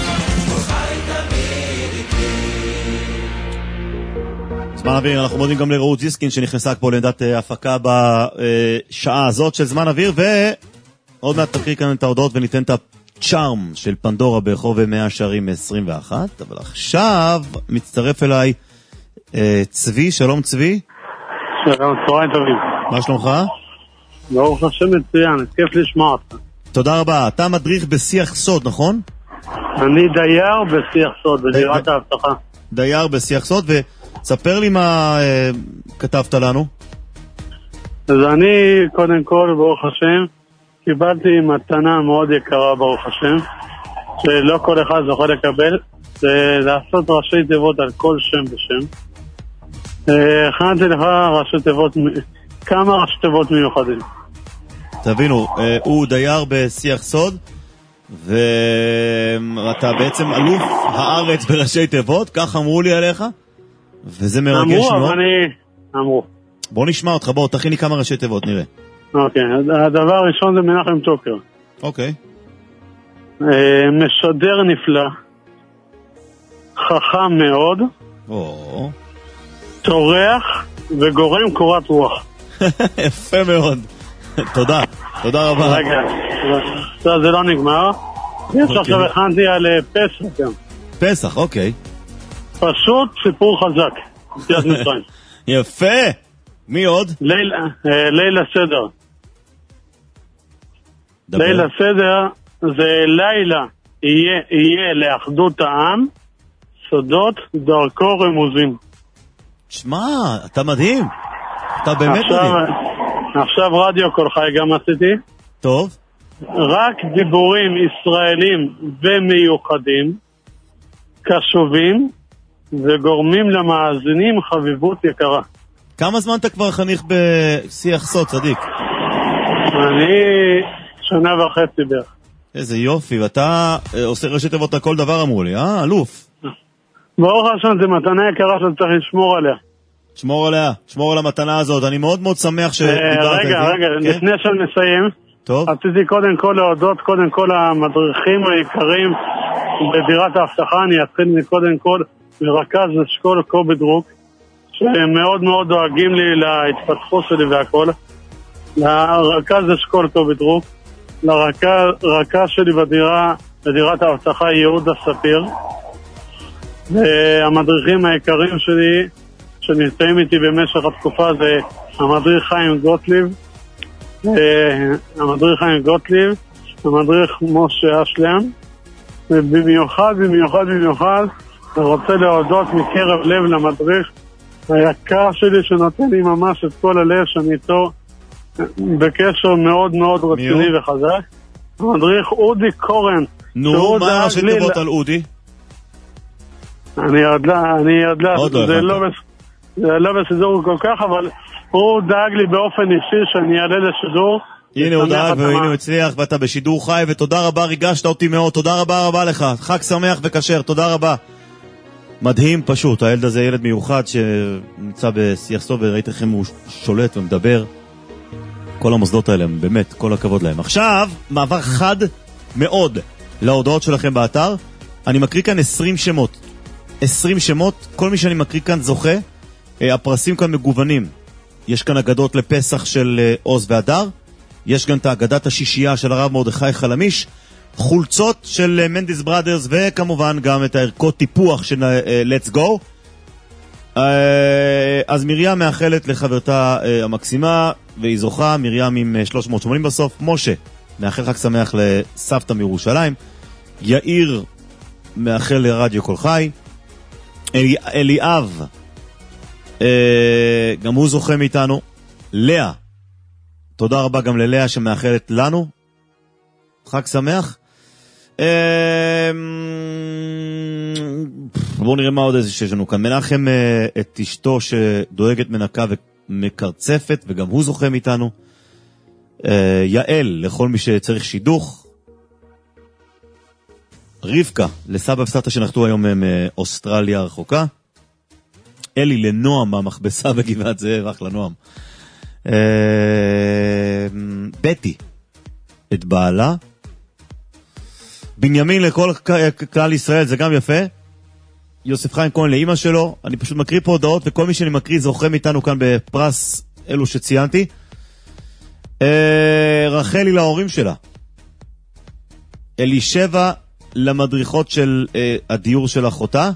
זמן אוויר, אנחנו מודים גם לרעות זיסקין שנכנסה פה לעמדת הפקה בשעה הזאת של זמן אוויר, ועוד מעט תקריא כאן את ההודעות וניתן את הצ'ארם של פנדורה ברחוב מאה שערים עשרים ואחת, אבל עכשיו מצטרף אליי צבי, שלום צבי. שלום, צהריים טובים. מה שלומך? ברוך השם מצוין, כיף לשמוע אותך. תודה רבה. אתה מדריך בשיח סוד, נכון? אני דייר בשיח סוד, בדירת האבטחה. דייר בשיח סוד, וספר לי מה אה, כתבת לנו. אז אני, קודם כל, ברוך השם, קיבלתי מתנה מאוד יקרה, ברוך השם, שלא כל אחד זוכה לקבל, זה לעשות ראשי תיבות על כל שם ושם. הכנתי לך ראשי תיבות, כמה ראשי תיבות מיוחדים. תבינו, הוא דייר בשיח סוד, ואתה בעצם אלוף הארץ בראשי תיבות, כך אמרו לי עליך, וזה מרגש מאוד. אמרו, אבל אני... אמרו. בוא נשמע אותך, בוא, תכיני כמה ראשי תיבות, נראה. אוקיי, הדבר הראשון זה מנחם טוקר. אוקיי. משדר נפלא, חכם מאוד, או... תורח וגורם קורת רוח. יפה מאוד. תודה, תודה רבה. רגע, זה לא נגמר. יש עכשיו הכנתי על פסח גם. פסח, אוקיי. פשוט סיפור חזק. יפה. מי עוד? לילה סדר. לילה סדר זה לילה יהיה לאחדות העם, סודות דרכו רמוזים. שמע, אתה מדהים. אתה באמת עכשיו, מדהים. עכשיו רדיו כל חי גם עשיתי. טוב. רק דיבורים ישראלים ומיוחדים, קשובים, וגורמים למאזינים חביבות יקרה. כמה זמן אתה כבר חניך בשיח סוד, צדיק? אני שנה וחצי בערך. איזה יופי, ואתה עושה ראשי תיבות על כל דבר, אמרו לי, אה, אלוף. ברוך השם, זה מתנה יקרה שאתה צריך לשמור עליה. שמור עליה, שמור על המתנה הזאת. אני מאוד מאוד שמח שדיברת איתי. רגע, רגע, לפני שאני מסיים, רציתי קודם כל להודות, קודם כל המדריכים היקרים בדירת האבטחה. אני אתחיל קודם כל מרכז אשכול קובי דרוק, שהם מאוד מאוד דואגים לי להתפתחות שלי והכל. לרכז אשכול קובי דרוק, לרכז שלי בדירה, בדירת האבטחה יהודה ספיר, והמדריכים היקרים שלי שנמצאים איתי במשך התקופה זה המדריך חיים גוטליב, המדריך חיים גוטליב, המדריך משה אשלם, ובמיוחד, במיוחד, במיוחד, אני רוצה להודות מקרב לב למדריך היקר שלי שנותן לי ממש את כל הלב, שאני איתו בקשר מאוד מאוד רציני וחזק. המדריך אודי קורן. נו, מה ראשי תיבות על אודי? אני עוד לא, אני עוד לא, זה לא זה לא בסידור כל כך, אבל הוא דאג לי באופן אישי שאני אעלה לשידור. הנה הוא דאג והנה הוא הצליח, ואתה בשידור חי, ותודה רבה, ריגשת אותי מאוד, תודה רבה רבה לך, חג שמח וכשר, תודה רבה. מדהים פשוט, הילד הזה ילד מיוחד שנמצא בשיח סוד, וראית איך הוא שולט ומדבר. כל המוסדות האלה, באמת, כל הכבוד להם. עכשיו, מעבר חד מאוד להודעות שלכם באתר. אני מקריא כאן עשרים שמות. עשרים שמות, כל מי שאני מקריא כאן זוכה. הפרסים כאן מגוונים. יש כאן אגדות לפסח של עוז והדר. יש גם את אגדת השישייה של הרב מרדכי חלמיש. חולצות של מנדיס בראדרס, וכמובן גם את הערכות טיפוח של Let's Go. אז מרים מאחלת לחברתה המקסימה, והיא זוכה, מרים עם שלוש מאות ושמונים בסוף. משה מאחל חג שמח לסבתא מירושלים. יאיר מאחל לרדיו כל חי. אלי, אליאב גם הוא זוכה מאיתנו. לאה, תודה רבה גם ללאה שמאחלת לנו חג שמח. בואו נראה מה עוד איזה שיש לנו כאן. מנחם את אשתו שדואגת מנקה ומקרצפת, וגם הוא זוכה מאיתנו. יעל לכל מי שצריך שידוך. רבקה לסבא וסבתא שנחתו היום מאוסטרליה הרחוקה. אלי לנועם מהמכבסה בגבעת זאב, אחלה נועם. בטי את בעלה. בנימין לכל כלל ישראל, זה גם יפה. יוסף חיים כהן לאמא שלו. אני פשוט מקריא פה הודעות, וכל מי שאני מקריא זוכה מאיתנו כאן בפרס אלו שציינתי. רחלי להורים שלה. אלישבע למדריכות של הדיור של אחותה.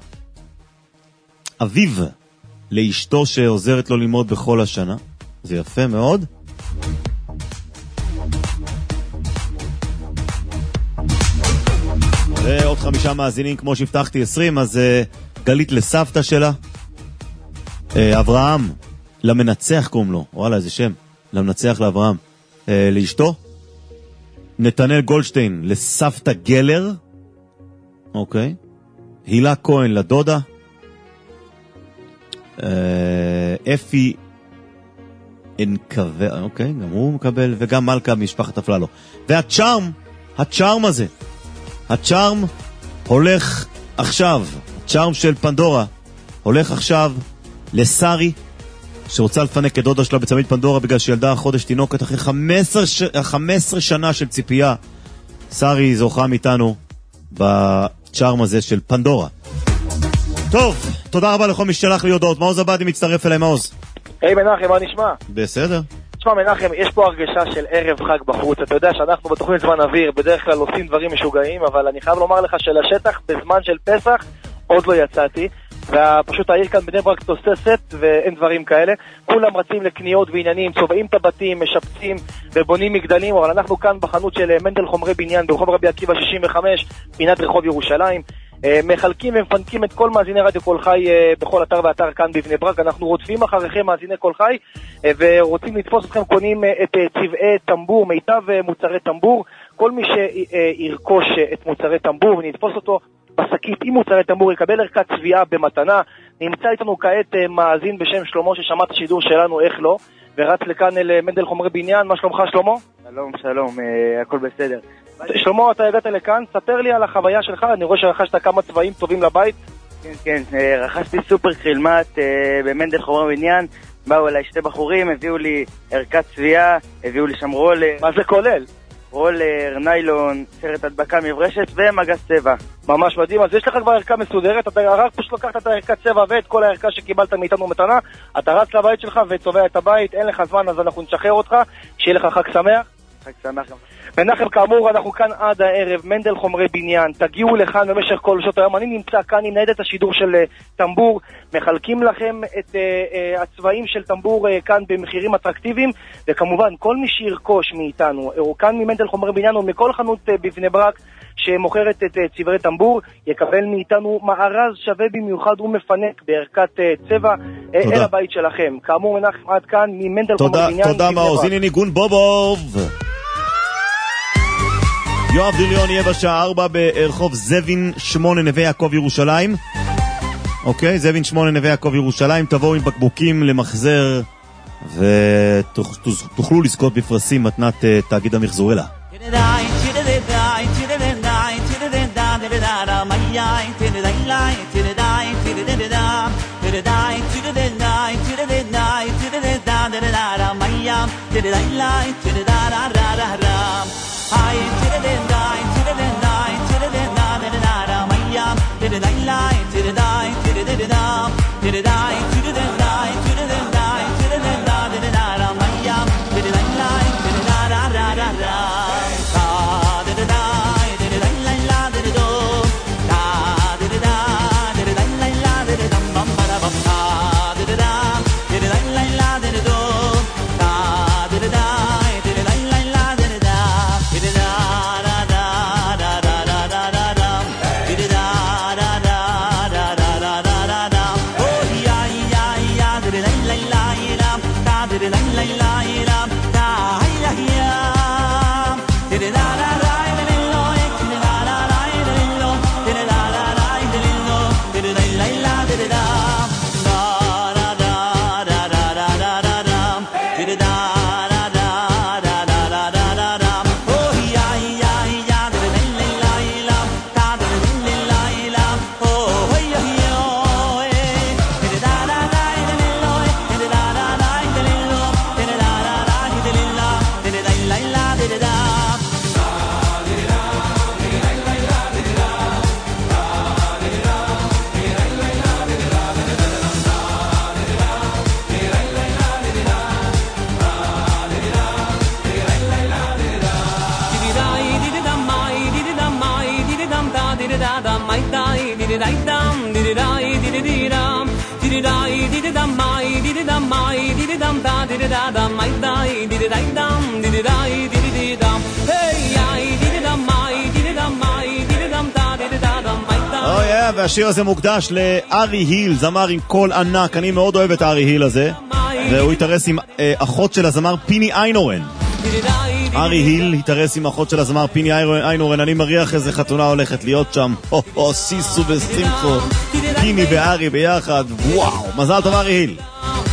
אביב לאשתו שעוזרת לו ללמוד בכל השנה. זה יפה מאוד. ועוד חמישה מאזינים, כמו שהבטחתי, עשרים, אז uh, גלית לסבתא שלה. Uh, אברהם, למנצח קוראים לו, וואלה, איזה שם. למנצח לאברהם. Uh, לאשתו. נתנאל גולדשטיין לסבתא גלר. אוקיי. הילה כהן לדודה. Uh, אפי אנקווה, אוקיי, גם הוא מקבל, וגם מלכה משפחת אפללו. והצ'ארם, הצ'ארם הזה, הצ'ארם הולך עכשיו, הצ'ארם של פנדורה, הולך עכשיו לסרי, שרוצה לפנק את דודה שלה בצמיד פנדורה, בגלל שילדה חודש תינוקת אחרי חמש עשרה שנה של ציפייה. סרי זוכה מאיתנו בצ'ארם הזה של פנדורה. טוב, תודה רבה לכל מי ששלח לי הודעות. מעוז עבדי מצטרף אליי, מעוז. היי מנחם, מה נשמע? בסדר. תשמע מנחם, יש פה הרגשה של ערב חג בחוץ. אתה יודע שאנחנו בתוכנית זמן אוויר בדרך כלל עושים דברים משוגעים, אבל אני חייב לומר לך שלשטח בזמן של פסח עוד לא יצאתי, ופשוט העיר כאן בני ברק תוססת ואין דברים כאלה. כולם רצים לקניות ועניינים, צובעים את הבתים, משפצים ובונים מגדלים, אבל אנחנו כאן בחנות של מנדל חומרי בניין ברחוב רבי עקיבא שישים וחמש, פינת רחוב ירושלים. מחלקים ומפנקים את כל מאזיני רדיו כל חי בכל אתר ואתר כאן בבני ברק. אנחנו רודפים אחריכם מאזיני כל חי ורוצים לתפוס אתכם, קונים את צבעי טמבור, מיטב מוצרי טמבור. כל מי שירכוש את מוצרי טמבור ונתפוס אותו בשקית עם מוצרי טמבור יקבל ערכת צביעה במתנה. נמצא איתנו כעת מאזין בשם שלמה ששמע את השידור שלנו, איך לא, ורץ לכאן אל מנדל חומרי בניין. מה שלומך שלמה? שלום, שלום, הכל בסדר. שלמה, אתה הגעת לכאן, ספר לי על החוויה שלך. אני רואה שרכשת כמה צבעים טובים לבית. כן, כן, רכשתי סופר חילמת במנדל חומרי בניין. באו אליי שתי בחורים, הביאו לי ערכת צביעה, הביאו לי שם רולר. מה זה כולל? רולר, ניילון, סרט הדבקה מברשת ומגס צבע. ממש מדהים. אז יש לך כבר ערכה מסודרת, אתה רק פשוט לקחת את הערכת צבע ואת כל הערכה שקיבלת מאיתנו מתנה, אתה רץ לבית שלך וצובע את הבית. אין לך זמן, אז אנחנו נשחרר אותך. שיהיה לך חג שמח. חג שמח גם. מנחם, כאמור, אנחנו כאן עד הערב, מנדל חומרי בניין, תגיעו לכאן במשך כל שעות היום. אני נמצא כאן עם ניידת השידור של uh, טמבור, מחלקים לכם את uh, uh, הצבעים של טמבור uh, כאן במחירים אטרקטיביים, וכמובן כל מי שירכוש מאיתנו, או כאן ממנדל חומרי בניין או מכל חנות uh, בבני ברק שמוכרת את uh, צבעי טמבור, יקבל מאיתנו מארז שווה במיוחד ומפנק בערכת uh, צבע uh, אל הבית שלכם. כאמור מנחם, עד כאן ממנדל חומרי בניין. תודה מעוז, הנה ניגון בובוב. יואב דיליון יהיה בשעה ארבע ברחוב זבין שמונה נווה יעקב ירושלים. אוקיי, זבין שמונה נווה יעקב ירושלים. תבואו עם בקבוקים למחזר ותוכלו לזכות בפרסים מתנת תאגיד המחזור אלה. Hi, to the night, to the night, to the night, to the night, Mayam, to the night, to the night, to the night, to the night, to the night, to the night, to the night, to the night, Mayam, to the night, to the night, ra ra ra ra, ta to the night, to the night, la to the do, ta to the night, to the night, la to the dum bum ba da bum, ta to the night, to the night, la to the do, ta to the night, to the night, la to the da. Hey, I did it, I did it, I did it, I והשיר הזה מוקדש לארי היל, זמר עם קול ענק. אני מאוד אוהב את ארי היל הזה, והוא התארס עם אה, אחות של הזמר פיני איינורן. ארי היל התארס עם אחות של הזמר פיני איינורן. אני מריח איזה חתונה הולכת להיות שם. הו הו, סיסו ושמחו, פיני וארי ביחד. וואו, מזל טוב ארי היל.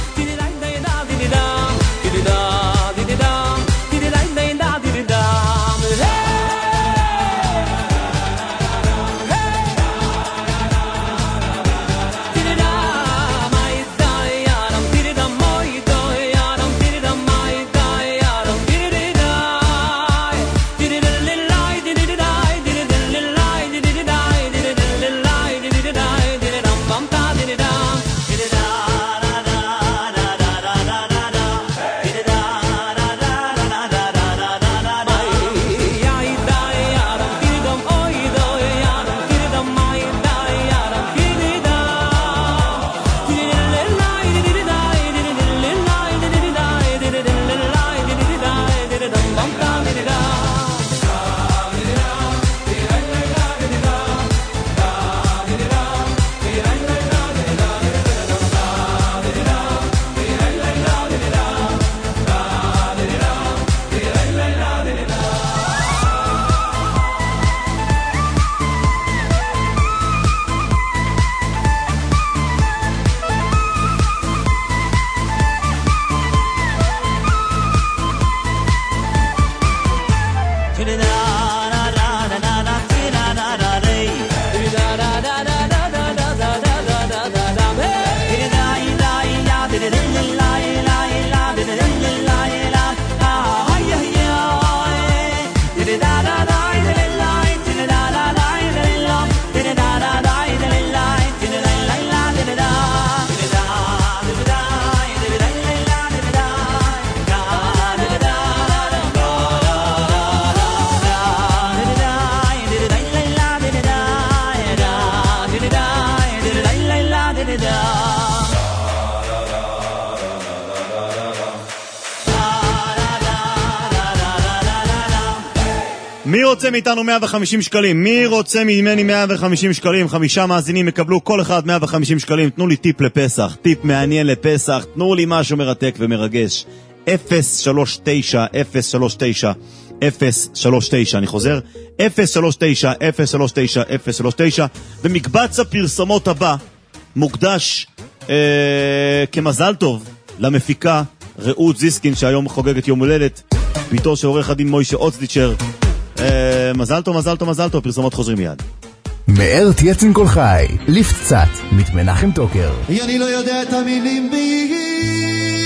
מי רוצה מאיתנו מאה וחמישים שקלים? מי רוצה ממני מאה וחמישים שקלים? חמישה מאזינים יקבלו כל אחד מאה וחמישים שקלים. תנו לי טיפ לפסח, טיפ מעניין לפסח, תנו לי משהו מרתק ומרגש. אפס שלוש תשע אפס שלוש תשע אפס שלוש תשע, אני חוזר, אפס שלוש תשע אפס שלוש תשע אפס שלוש תשע. ומקבץ הפרסומות הבא מוקדש אה, כמזל טוב למפיקה רעות זיסקין, שהיום חוגגת יום הולדת, ביתו של עורך הדין מוישה אוצדיצ'ר. אה, מזל טוב, מזל טוב, מזל טוב. פרסומות חוזרים מיד. מאר תייצן כל חי, ליפט קצת, מתמנחם טוקר. אני לא יודע את המילים ביידיש.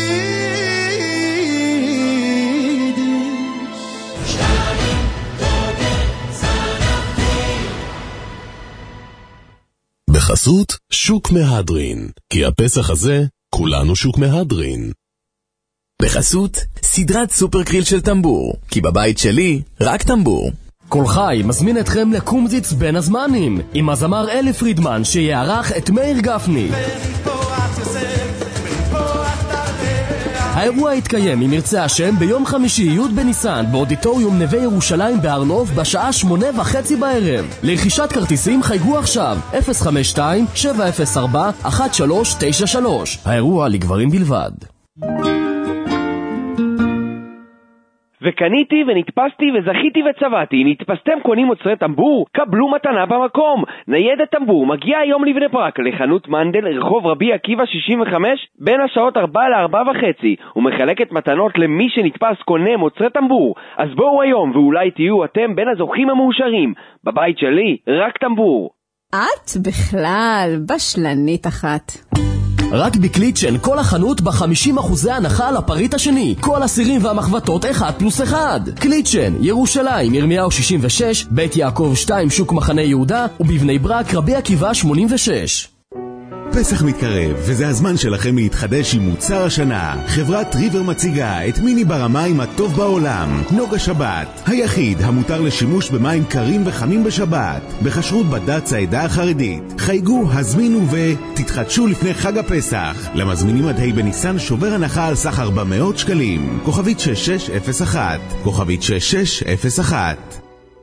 בחסות שוק מהדרין, כי הפסח הזה כולנו שוק מהדרין. בחסות סדרת סופר קריל של טמבור, כי בבית שלי רק טמבור. כל חי מזמין אתכם לקומזיץ בין הזמנים עם הזמר אלי פרידמן שיערך את מאיר גפני. האירוע יתקיים אם ירצה השם ביום חמישי י' בניסן באודיטוריום נווה ירושלים בהר נוף בשעה שמונה וחצי בערב. לרכישת כרטיסים חייגו עכשיו אפס חמש שתיים שבע אפס ארבע אחת שלוש תשע שלוש. האירוע לגברים בלבד. וקניתי ונתפסתי וזכיתי וצבעתי. נתפסתם קונים מוצרי טמבור? קבלו מתנה במקום. ניידת טמבור מגיעה היום לבני ברק לחנות מנדל רחוב רבי עקיבא שישים וחמש בין השעות ארבע לארבע וחצי ומחלקת מתנות למי שנתפס קונה מוצרי טמבור. אז בואו היום ואולי תהיו אתם בין הזוכים המאושרים. בבית שלי רק טמבור. את בכלל בשלנית אחת. רק בקליצ'ן כל החנות ב-חמישים אחוזי הנחה על הפריט השני. כל הסירים והמחבטות אחד פלוס אחד. קליצ'ן, ירושלים, ירמיהו שישים ושש, בית יעקב שתיים, שוק מחנה יהודה, ובבני ברק רבי עקיבא שמונים ושש. פסח מתקרב, וזה הזמן שלכם להתחדש עם מוצר השנה. חברת ריבר מציגה את מיני בר המים הטוב בעולם, נוגה שבת, היחיד המותר לשימוש במים קרים וחמים בשבת, בכשרות בד"ץ העדה החרדית. חייגו, הזמינו ותתחדשו לפני חג הפסח. למזמינים עד ה' בניסן שובר הנחה על סך ארבע מאות שקלים. כוכבית שש שש אפס אחת, כוכבית שש שש אפס אחת.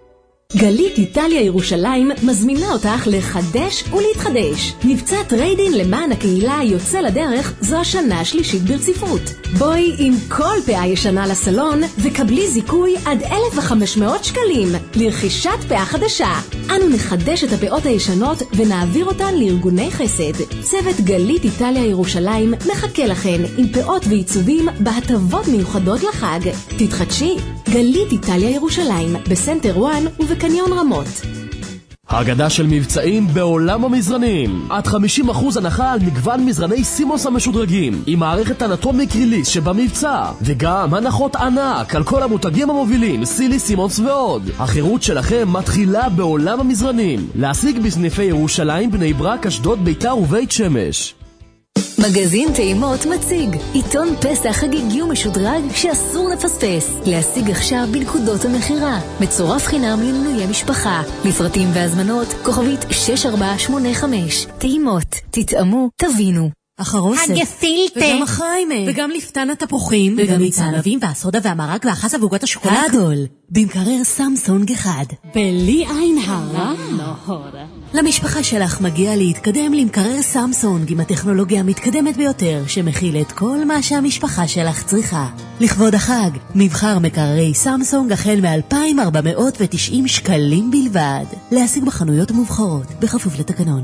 גלית איטליה ירושלים מזמינה אותך לחדש ולהתחדש. מבצע טריידין למען הקהילה יוצא לדרך זו השנה השלישית ברציפות. בואי עם כל פאה ישנה לסלון וקבלי זיכוי עד אלף וחמש מאות שקלים לרכישת פאה חדשה. אנו נחדש את הפאות הישנות ונעביר אותן לארגוני חסד. צוות גלית איטליה ירושלים מחכה לכן עם פאות ועיצובים בהטבות מיוחדות לחג. תתחדשי. גלית איטליה ירושלים בסנטר וואן ובקניון רמות. הגדה של מבצעים בעולם המזרנים. עד חמישים אחוז הנחה על מגוון מזרני סימוס המשודרגים עם מערכת אנטומיק ריליס שבמבצע, וגם הנחות ענק על כל המותגים המובילים סילי, סימונס ועוד. החירות שלכם מתחילה בעולם המזרנים. להשיג בסניפי ירושלים, בני ברק, אשדוד, ביתר ובית שמש. מגזין טעימות מציג עיתון פסח חגיגי ומשודרג שאסור לפספס. להשיג עכשיו בנקודות המחירה, מצורף חינם למנויי משפחה. לפרטים והזמנות כוכבית שש ארבע שמונה חמש. טעימות, תטעמו, תבינו. החרוסת, הגפילטה, וגם החיימה, וגם לפתן התפוחים, וגם מיץ הענבים והסודה והמרק והחסה ועוגת השוקולד הגדול במקרר סמסונג אחד בלי עין הרע. למשפחה שלך מגיע להתקדם למקרר סמסונג עם הטכנולוגיה המתקדמת ביותר שמכיל את כל מה שהמשפחה שלך צריכה. לכבוד החג מבחר מקררי סמסונג החל מ-אלפיים וארבע מאות ותשעים שקלים בלבד. להשיג בחנויות המובחרות בכפוף לתקנון.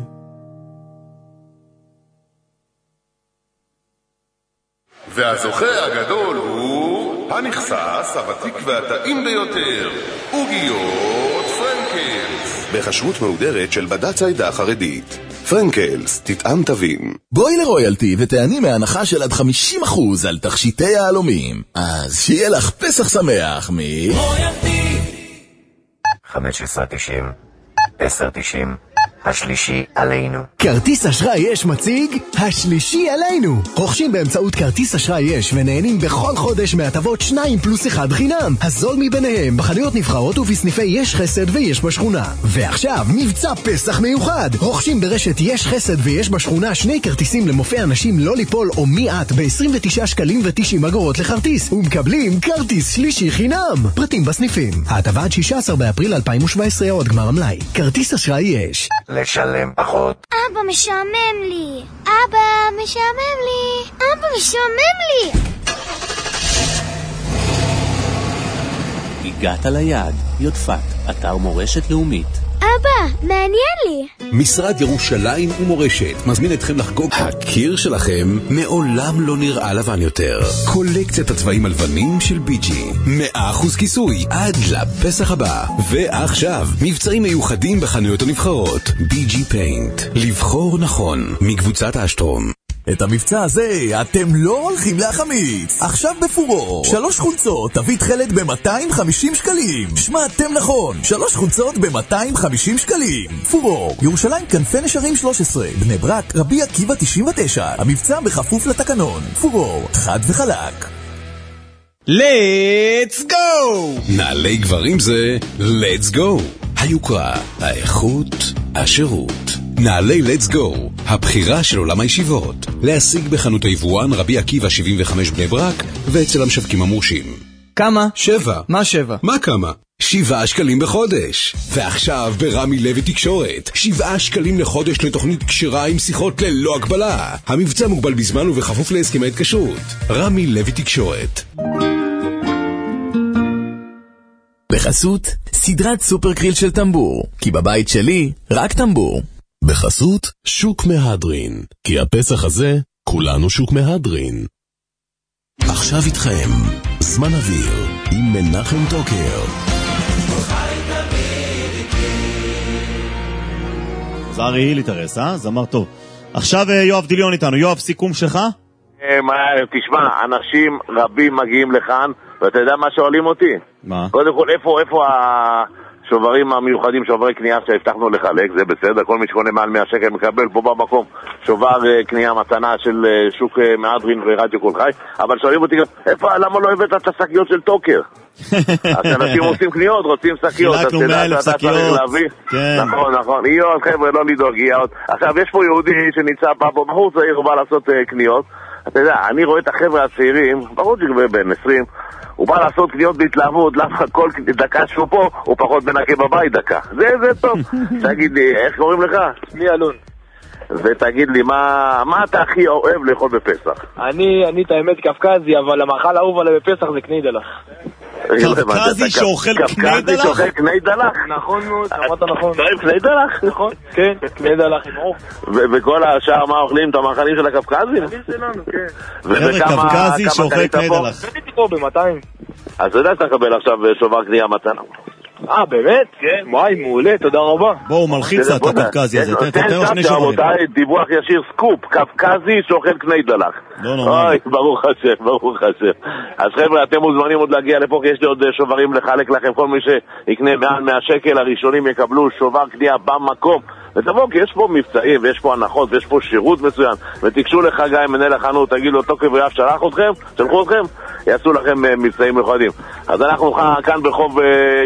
והזוכה הגדול הוא הנכסס, הוותיק והטעים ביותר, עוגיות פרנקלס, בכשרות מהודרת של בד"ץ העדה החרדית. פרנקלס, תטעם תבין. בואי לרויאלטי ותעני מהנחה של עד חמישים אחוז על תכשיטי יהלומים. אז שיהיה לך פסח שמח מ... רויאלטי. חמש עשרה תשעים, עשר תשעים, השלישי עלינו. כרטיס אשראי יש מציג השלישי עלינו. רוכשים באמצעות כרטיס אשראי יש ונהנים בכל חודש מהטבות שניים פלוס אחד חינם. הזול מביניהם בחנויות נבחרות ובסניפי יש חסד ויש בשכונה. ועכשיו מבצע פסח מיוחד. רוכשים ברשת יש חסד ויש בשכונה שני כרטיסים למופעי אנשים לא ליפול או מיעט ב-עשרים ותשעה שקלים ותשעים אגורות לכרטיס, ומקבלים כרטיס שלישי חינם. פרטים בסניפים. ההטבה עד שישה עשר באפריל אלפיים שבע עשרה עוד גמר המלאי. כרטיס אשראי יש. לשלם פחות. אבא משעמם לי. אבא משעמם לי. אבא משעמם לי. הגעת ליעד. יודפת, אתר מורשת לאומית. אבא, מעניין לי. משרד ירושלים ומורשת מזמין אתכם לחגוג. הקיר שלכם מעולם לא נראה לבן יותר. קולקציית הצבעים הלבנים של ביג'י, מאה אחוז כיסוי עד לפסח הבא. ועכשיו מבצעים מיוחדים בחנויות הנבחרות. ביג'י פיינט, לבחור נכון, מקבוצת האשטרום. את המבצע הזה אתם לא הולכים להחמיץ. עכשיו בפורור שלוש חולצות תביא תחלת ב-מאתיים וחמישים שקלים. שמעתם נכון, שלוש חולצות ב-מאתיים וחמישים שקלים. פורור, ירושלים כנפי נשרים שלוש עשרה, בני ברק רבי עקיבא תשעים ותשע. המבצע בכפוף לתקנון. פורור, חד וחלק. Let's go! נעלי גברים זה Let's go. היוקרה, האיכות, השירות. נעלי Let's go, הבחירה של עולם הישיבות. להשיג בחנות היבואן רבי עקיבא שבעים וחמש בני ברק ואצל המשווקים המורשים. כמה? שבע. מה שבע? מה כמה? שבעה שקלים בחודש. ועכשיו ברמי לוי תקשורת, שבעה שקלים לחודש לתוכנית קשירה עם שיחות ללא הגבלה. המבצע מוגבל בזמן ובכפוף להסכמי התקשרות. רמי לוי תקשורת. בחסות, סדרת סופרקריל של טמבור, כי בבית שלי רק טמבור. בחסות, שוק מהדרין, כי הפסח הזה כולנו שוק מהדרין. עכשיו איתכם, זמן אוויר עם מנחם טוקר. זרי היל התארס, אה? זמר טוב. עכשיו יואב דיליון איתנו. יואב, סיכום שלך? תשמע, אנשים רבים מגיעים לכאן, ואתה יודע מה שואלים אותי? מה? קודם כל, איפה, איפה השוברים המיוחדים, שוברי קנייה שהבטחנו לחלק, זה בסדר, כל מי שקונה מעל מאה שקל מקבל פה במקום שובר קנייה מתנה של שוק מהדרין ורדיו כל חי, אבל שואלים אותי, איפה, למה לא הבאת את השקיות של טוקר? אז אנשים עושים קניות, רוצים שקיות, חילקנו מאה אלף שקיות. נכון, נכון, יאות, חבר'ה, לא לדאוג, יאות. עכשיו, יש פה יהודי שנמצא פה, בחור צעיר, הוא בא לעשות קניות, אתה יודע, אני רואה את החבר'ה הצעירים, ברור לי בן עשרים, הוא בא לעשות קניות בהתלהבות, למה כל דקה שהוא פה, הוא פחות מנקה בבית דקה. זה, זה טוב. תגיד לי, איך קוראים לך? שמי אלון. ותגיד לי, מה, מה אתה הכי אוהב לאכול בפסח? אני, אני את האמת קפקזי, אבל המאכל האהוב עליי בפסח זה קניידלח. קפקזי שאוכל קניידלח? קפקזי שאוכל קניידלח? נכון מאוד, שמעת נכון. אתה אוהב קניידלח? נכון, כן, קניידלח עם עוף. וכל השאר מה אוכלים? את המאכלים של הקפקזי? המאכלים שלנו, כן. חבר'ה, קפקזי שאוכל קניידלח. קניתי פה ב-מאתיים. אז אתה יודע שאתה מקבל עכשיו שובר קנייה מתנה. אה, באמת? כן. וואי, מעולה, תודה רבה. בואו, מלחיץ את הקפקזי הזה. תן לו שני שוברים. דיווח ישיר סקופ, קפקזי שאוכל קניידלח. לא נורא. אוי, ברוך השם, ברוך השם. אז חבר'ה, אתם מוזמנים עוד להגיע לפה, כי יש לי עוד שוברים לחלק לכם. כל מי שיקנה מעל מאה שקל, הראשונים יקבלו שובר קנייה במקום. ותבואו, כי יש פה מבצעים, ויש פה הנחות, ויש פה שירות מצוין. ותיגשו לחגי, מנהל החנות, תגידו, אותו כבריאף שלח אתכם, שלחו אתכם, יעשו לכם מבצעים מיוחדים. אז אנחנו כאן ברחוב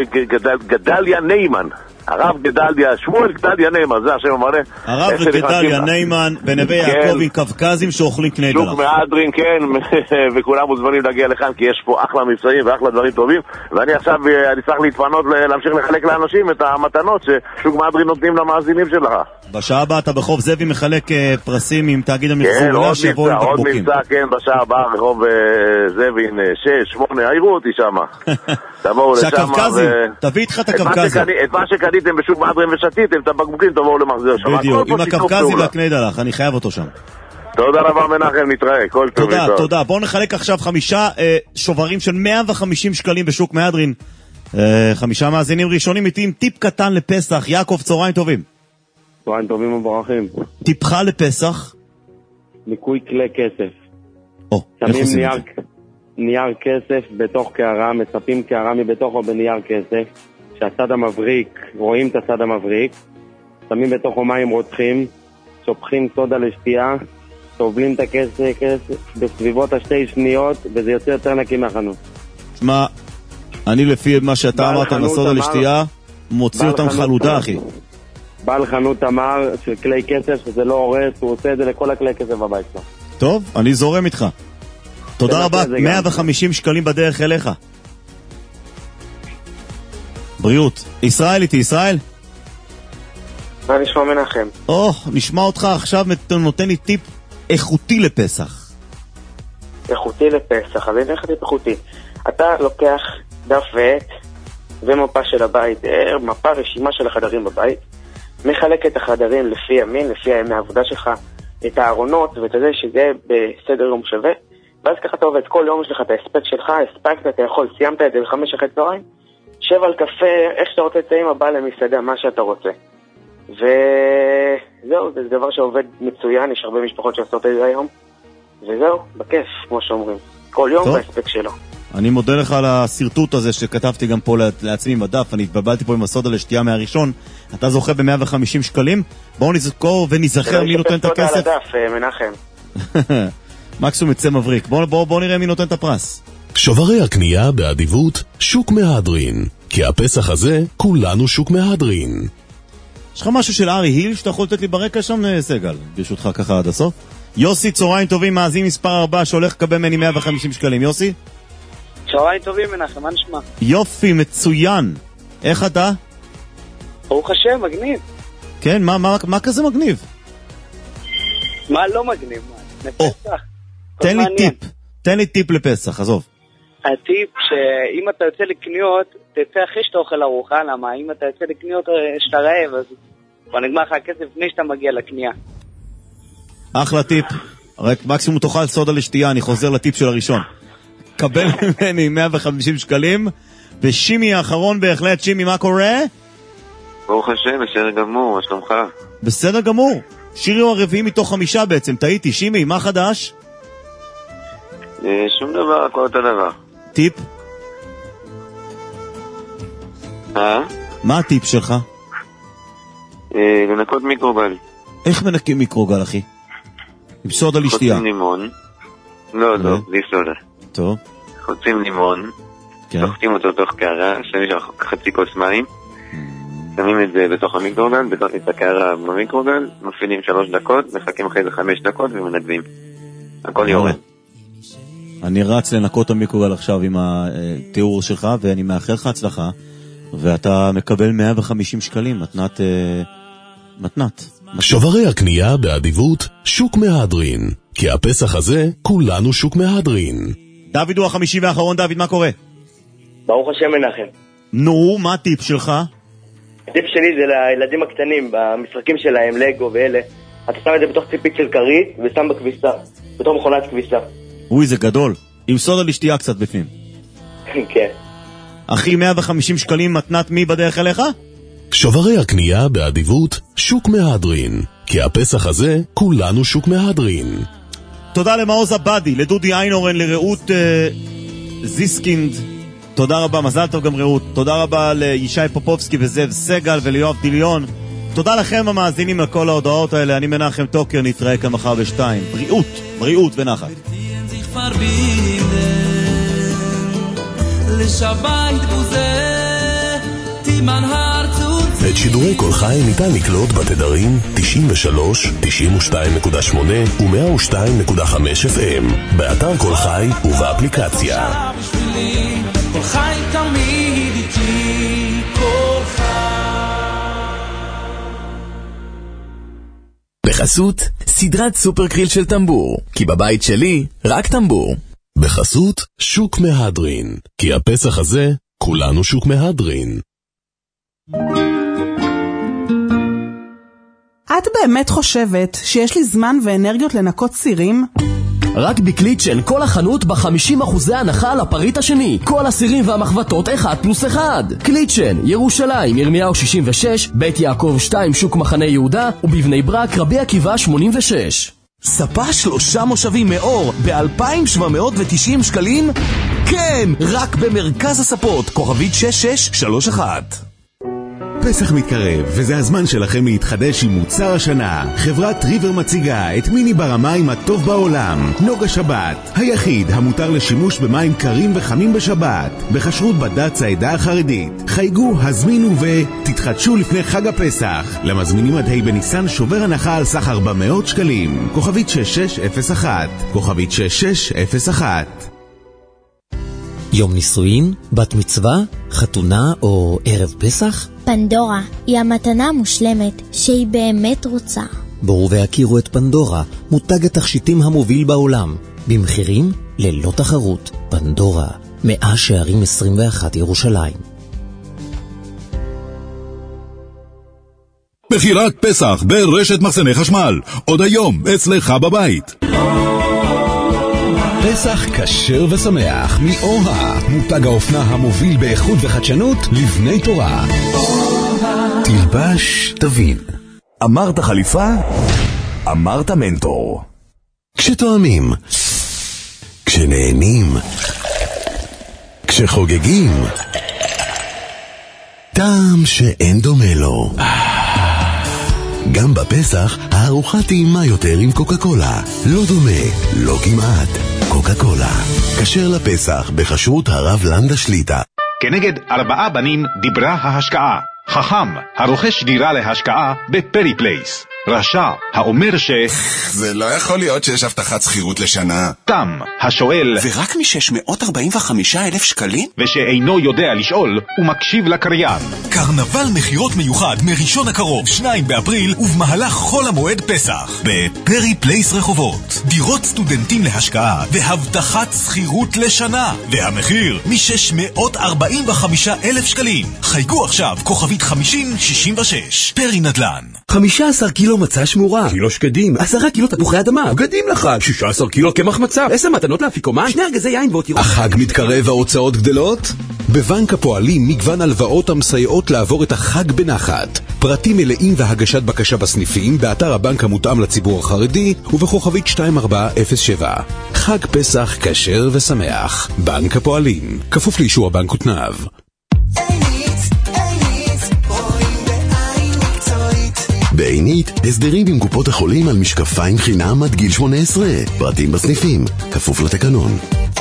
גדליה ניימן. הרב גדליה, שמואל גדליה ניימן, זה השם המלא. הרב גדליה ניימן, בנווה יעקב עם קווקזים שאוכלים קניידלח. שוק מהדרין, כן, וכולם מוזמנים להגיע לכאן, כי יש פה אחלה מבצעים ואחלה דברים טובים. ואני עכשיו, אני צריך להתפנות להמשיך לחלק לאנשים את המתנות ששוק מהדרין נותנים למאזינים שלך. בשעה הבאה אתה ברחוב זאבי מחלק פרסים עם תאגיד המחזור, שיבואו עם בקבוקים. עוד מבצע, כן, בשעה הבאה רחוב זאבי שש, שמונה, העירו אותי שם. תבואו לשם. שהקווקזי, תביא איתך את הקווקזי. את מה שקניתם בשוק מהדרין ושתיתם, את הבקבוקים תבואו למחזר שם. בדיוק, עם הקווקזי והקניידלח, אני חייב אותו שם. תודה רבה מנחם, נתראה, כל טוב. תודה, תודה. בואו נחלק עכשיו חמישה שוברים של מאה וחמישים שקלים בשוק מהדרין. חמישה מאזינים ראשונים איתי עם טיפ קטן לפסח. יעקב, צהריים טובים. צהריים טובים וברכים. טיפך לפסח? ניקוי כלי כסף. או, איך עושים נייר, את זה? נייר כסף בתוך קערה, מצפים קערה מבתוכו בנייר כסף, שהצד המבריק, רואים את הצד המבריק, שמים בתוכו מים רותחים, שופכים סודה לשתייה, סובלים את הכסף בסביבות השתי שניות, וזה יוצא יותר נקי מהחנות. שמע, אני לפי מה שאתה אמרת על הסודה לשתייה, מוציא אותם חלודה, אחי. בעל חנות אמר של כלי כסף שזה לא הורס, הוא עושה את זה לכל הכלי כסף בבית שלו. טוב, אני זורם איתך. תודה רבה, מאה וחמישים שקלים בדרך אליך. בריאות. ישראל איתי, ישראל? מה נשמע מנחם? או, נשמע אותך עכשיו נותן לי טיפ איכותי לפסח. איכותי לפסח, אז אני איך טיפ איכותי. אתה לוקח דף ועט ומפה של הבית, מפה רשימה של החדרים בבית, מחלק את החדרים לפי המין, לפי הימי העבודה שלך, את הארונות, ואתה יודע שזה בסדר יום שווה, ואז ככה אתה עובד, כל יום יש לך את האספק שלך, הספקת, אתה יכול, סיימת את זה בחמש אחרי צהריים, שב על קפה, איך שאתה רוצה לצאים הבא למסעדה, מה שאתה רוצה. וזהו, זה דבר שעובד מצוין, יש הרבה משפחות שעושות את זה היום, וזהו, בכיף, כמו שאומרים. כל יום באספק שלו. אני מודה לך על הסרטוט הזה שכתבתי גם פה לעצמי בדף, אני התבלבלתי פה עם הסודה לשתייה מהראשון, אתה זוכה ב-מאה וחמישים שקלים, בואו נזכור ונזכר מי נותן את הכסף. תודה על הדף, מנחם. מקסימום יצא מבריק, בואו בוא, בוא נראה מי נותן את הפרס. שוברי הקנייה באדיבות שוק מהדרין, כי הפסח הזה כולנו שוק מהדרין. יש לך משהו של ארי היל שאתה יכול לתת לי ברקע שם, סגל, ברשותך ככה עד הסוף? יוסי, צהריים טובים, מאזין מספר ארבע שהולך לקבל ממני מאה וחמישים שקלים. יוסי? צהריים טובים מנחם, מה נשמע? יופי, מצוין. איך אתה? ברוך השם, מגניב. כן, מה, מה, מה כזה מגניב? מה לא מגניב? לפסח. תן לי טיפ, תן לי טיפ לפסח, עזוב. הטיפ שאם אתה יוצא לקניות, תצא אחרי שאתה אוכל ארוחה, למה? אם אתה יוצא לקניות שאתה רעב, אז כבר נגמר לך הכסף לפני שאתה מגיע לקנייה. אחלה טיפ. רק מקסימום תאכל סודה לשתייה, אני חוזר לטיפ של הראשון. קבל ממני מאה וחמישים שקלים, ושימי האחרון בהחלט. שימי, מה קורה? ברוך השם, בסדר גמור, מה שלומך? בסדר גמור. שירי הוא הרביעי מתוך חמישה בעצם, טעיתי. שימי, מה חדש? שום דבר, הכל אותו דבר. טיפ? אה? מה הטיפ שלך? לנקות מיקרוגל. איך מנקים מיקרוגל, אחי? עם סודה לשתייה. חוצים לימון. לא, לא, בלי סודה. טוב. חוצים לימון. לוחתים אותו תוך קערה, שמים שם חצי כוס מים. שמים את זה בתוך המיקרוגל, את הקערה במיקרוגל, מפעילים שלוש דקות, מחכים אחרי זה חמש דקות ומנדבים. הכל יורד. אני רץ לנקות המיקרוגל עכשיו עם התיאור שלך, ואני מאחל לך הצלחה, ואתה מקבל מאה וחמישים שקלים, מתנת, מתנת. שוברי הקנייה באדיבות שוק מהדרין, כי הפסח הזה כולנו שוק מהדרין. דוד הוא החמישי והאחרון. דוד, מה קורה? ברוך השם מנחם. נו, מה הטיפ שלך? הטיפ שלי זה לילדים הקטנים, במשחקים שלהם, לגו ואלה. אתה שם את זה בתוך ציפית של קרית, ושם בכביסה, בתוך מכונת כביסה. אוי, זה גדול. עם סודה לשתייה קצת בפנים. כן. אחי, מאה וחמישים שקלים מתנת מי בדרך אליך? שוברי הקנייה באדיבות שוק מהדרין, כי הפסח הזה כולנו שוק מהדרין. תודה למעוז הבאדי, לדודי איינורן, לרעות אה, זיסקינד. תודה רבה, מזל טוב גם רעות. תודה רבה לישי פופובסקי וזאב סגל וליואב דיליון. תודה לכם המאזינים על כל ההודעות האלה. אני מנחם טוקר, נתראה כאן מחר בשתיים. בריאות, בריאות ונחת. את שידורי כל חי ניתן לקלוט בתדרים תשעים ושלוש, תשעים ושתיים נקודה שמונה ו-מאה ושתיים נקודה חמש אף אם, באתר כל חי ובאפליקציה. כל חי תמיד איתי, כל חי. בחסות, סדרת סופרקריל של טמבור, כי בבית שלי רק טמבור. בחסות, שוק מהדרין, כי הפסח הזה כולנו שוק מהדרין. את באמת חושבת שיש לי זמן ואנרגיות לנקות סירים? רק בקליצ'ן כל החנות ב-חמישים אחוזי הנחה על הפריט השני. כל הסירים והמחבטות אחד פלוס אחד. קליצ'ן, ירושלים, ירמיהו שישים ושש, בית יעקב שתיים, שוק מחנה יהודה, ובבני ברק, רבי עקיבא שמונים ושש. ספה שלושה מושבים מאור ב-אלפיים שבע מאות ותשעים שקלים? כן, רק במרכז הספות, כוכבית שש שש שלוש אחת. פסח מתקרב, וזה הזמן שלכם להתחדש עם מוצר השנה. חברת ריבר מציגה את מיני בר המים הטוב בעולם, נוגה שבת, היחיד המותר לשימוש במים קרים וחמים בשבת, בכשרות בד"ץ העדה החרדית. חייגו, הזמינו ותתחדשו לפני חג הפסח. למזמינים עד ה' בניסן שובר הנחה על סך ארבע מאות שקלים. כוכבית שש שש אפס אחת, כוכבית שש שש אפס אחת. יום נישואין, בת מצווה, חתונה או ערב פסח? פנדורה היא המתנה המושלמת שהיא באמת רוצה. בואו והכירו את פנדורה, מותג התכשיטים המוביל בעולם, במחירים ללא תחרות. פנדורה, מאה שערים עשרים ואחת ירושלים. בחירת פסח ברשת מחסני חשמל, עוד היום אצלך בבית. פסח כשר ושמח מאוהה, מותג האופנה המוביל באיכות וחדשנות לבני תורה. תלבש תבין. אמרת חליפה? אמרת מנטור. כשתואמים, כשנהנים, כשחוגגים, טעם שאין דומה לו. גם בפסח הארוחה טעימה יותר עם קוקה קולה. לא דומה, לא כמעט. קוקה קולה, כשר לפסח בחשרות הרב לנדה שליטה. כנגד ארבעה בנים דיברה ההשקעה. חכם, הרוכש דירה להשקעה בפרי פלייס. רשע, האומר ש... זה לא יכול להיות שיש הבטחת שכירות לשנה. תם, השואל... ורק מ-שש מאות ארבעים וחמישה אלף שקלים? ושאינו יודע לשאול, ומקשיב לקריין. קרנבל מחירות מיוחד מראשון הקרוב, שניים באפריל, ובמהלך חול המועד פסח. בפרי פלייס רחובות. דירות סטודנטים להשקעה, והבטחת שכירות לשנה. והמחיר מ-שש מאות ארבעים וחמישה אלף שקלים. חייגו עכשיו, כוכבית חמישים שישים ושש. פרי נדל"ן. חמישה עשר קילו מצה שמורה, קילו שקדים, עשרה קילו תפוחי אדמה, בגדים לחג, שישה עשר קילו קמח מצה, עשר מתנות לאפיקומן, שני ארגזי יין ועוד ירוק. החג מתקרב, ההוצאות גדלות? בבנק הפועלים מגוון הלוואות המסייעות לעבור את החג בנחת. פרטים מלאים והגשת בקשה בסניפים, באתר הבנק המותאם לציבור החרדי ובכוכבית שתיים ארבע אפס שבע. חג פסח כשר ושמח. בנק הפועלים, כפוף לאישור הבנק ותנאיו. בעינית, הסדרים עם קופות החולים על משקפיים חינם עד גיל שמונה עשרה. פרטים בסניפים, כפוף לתקנון.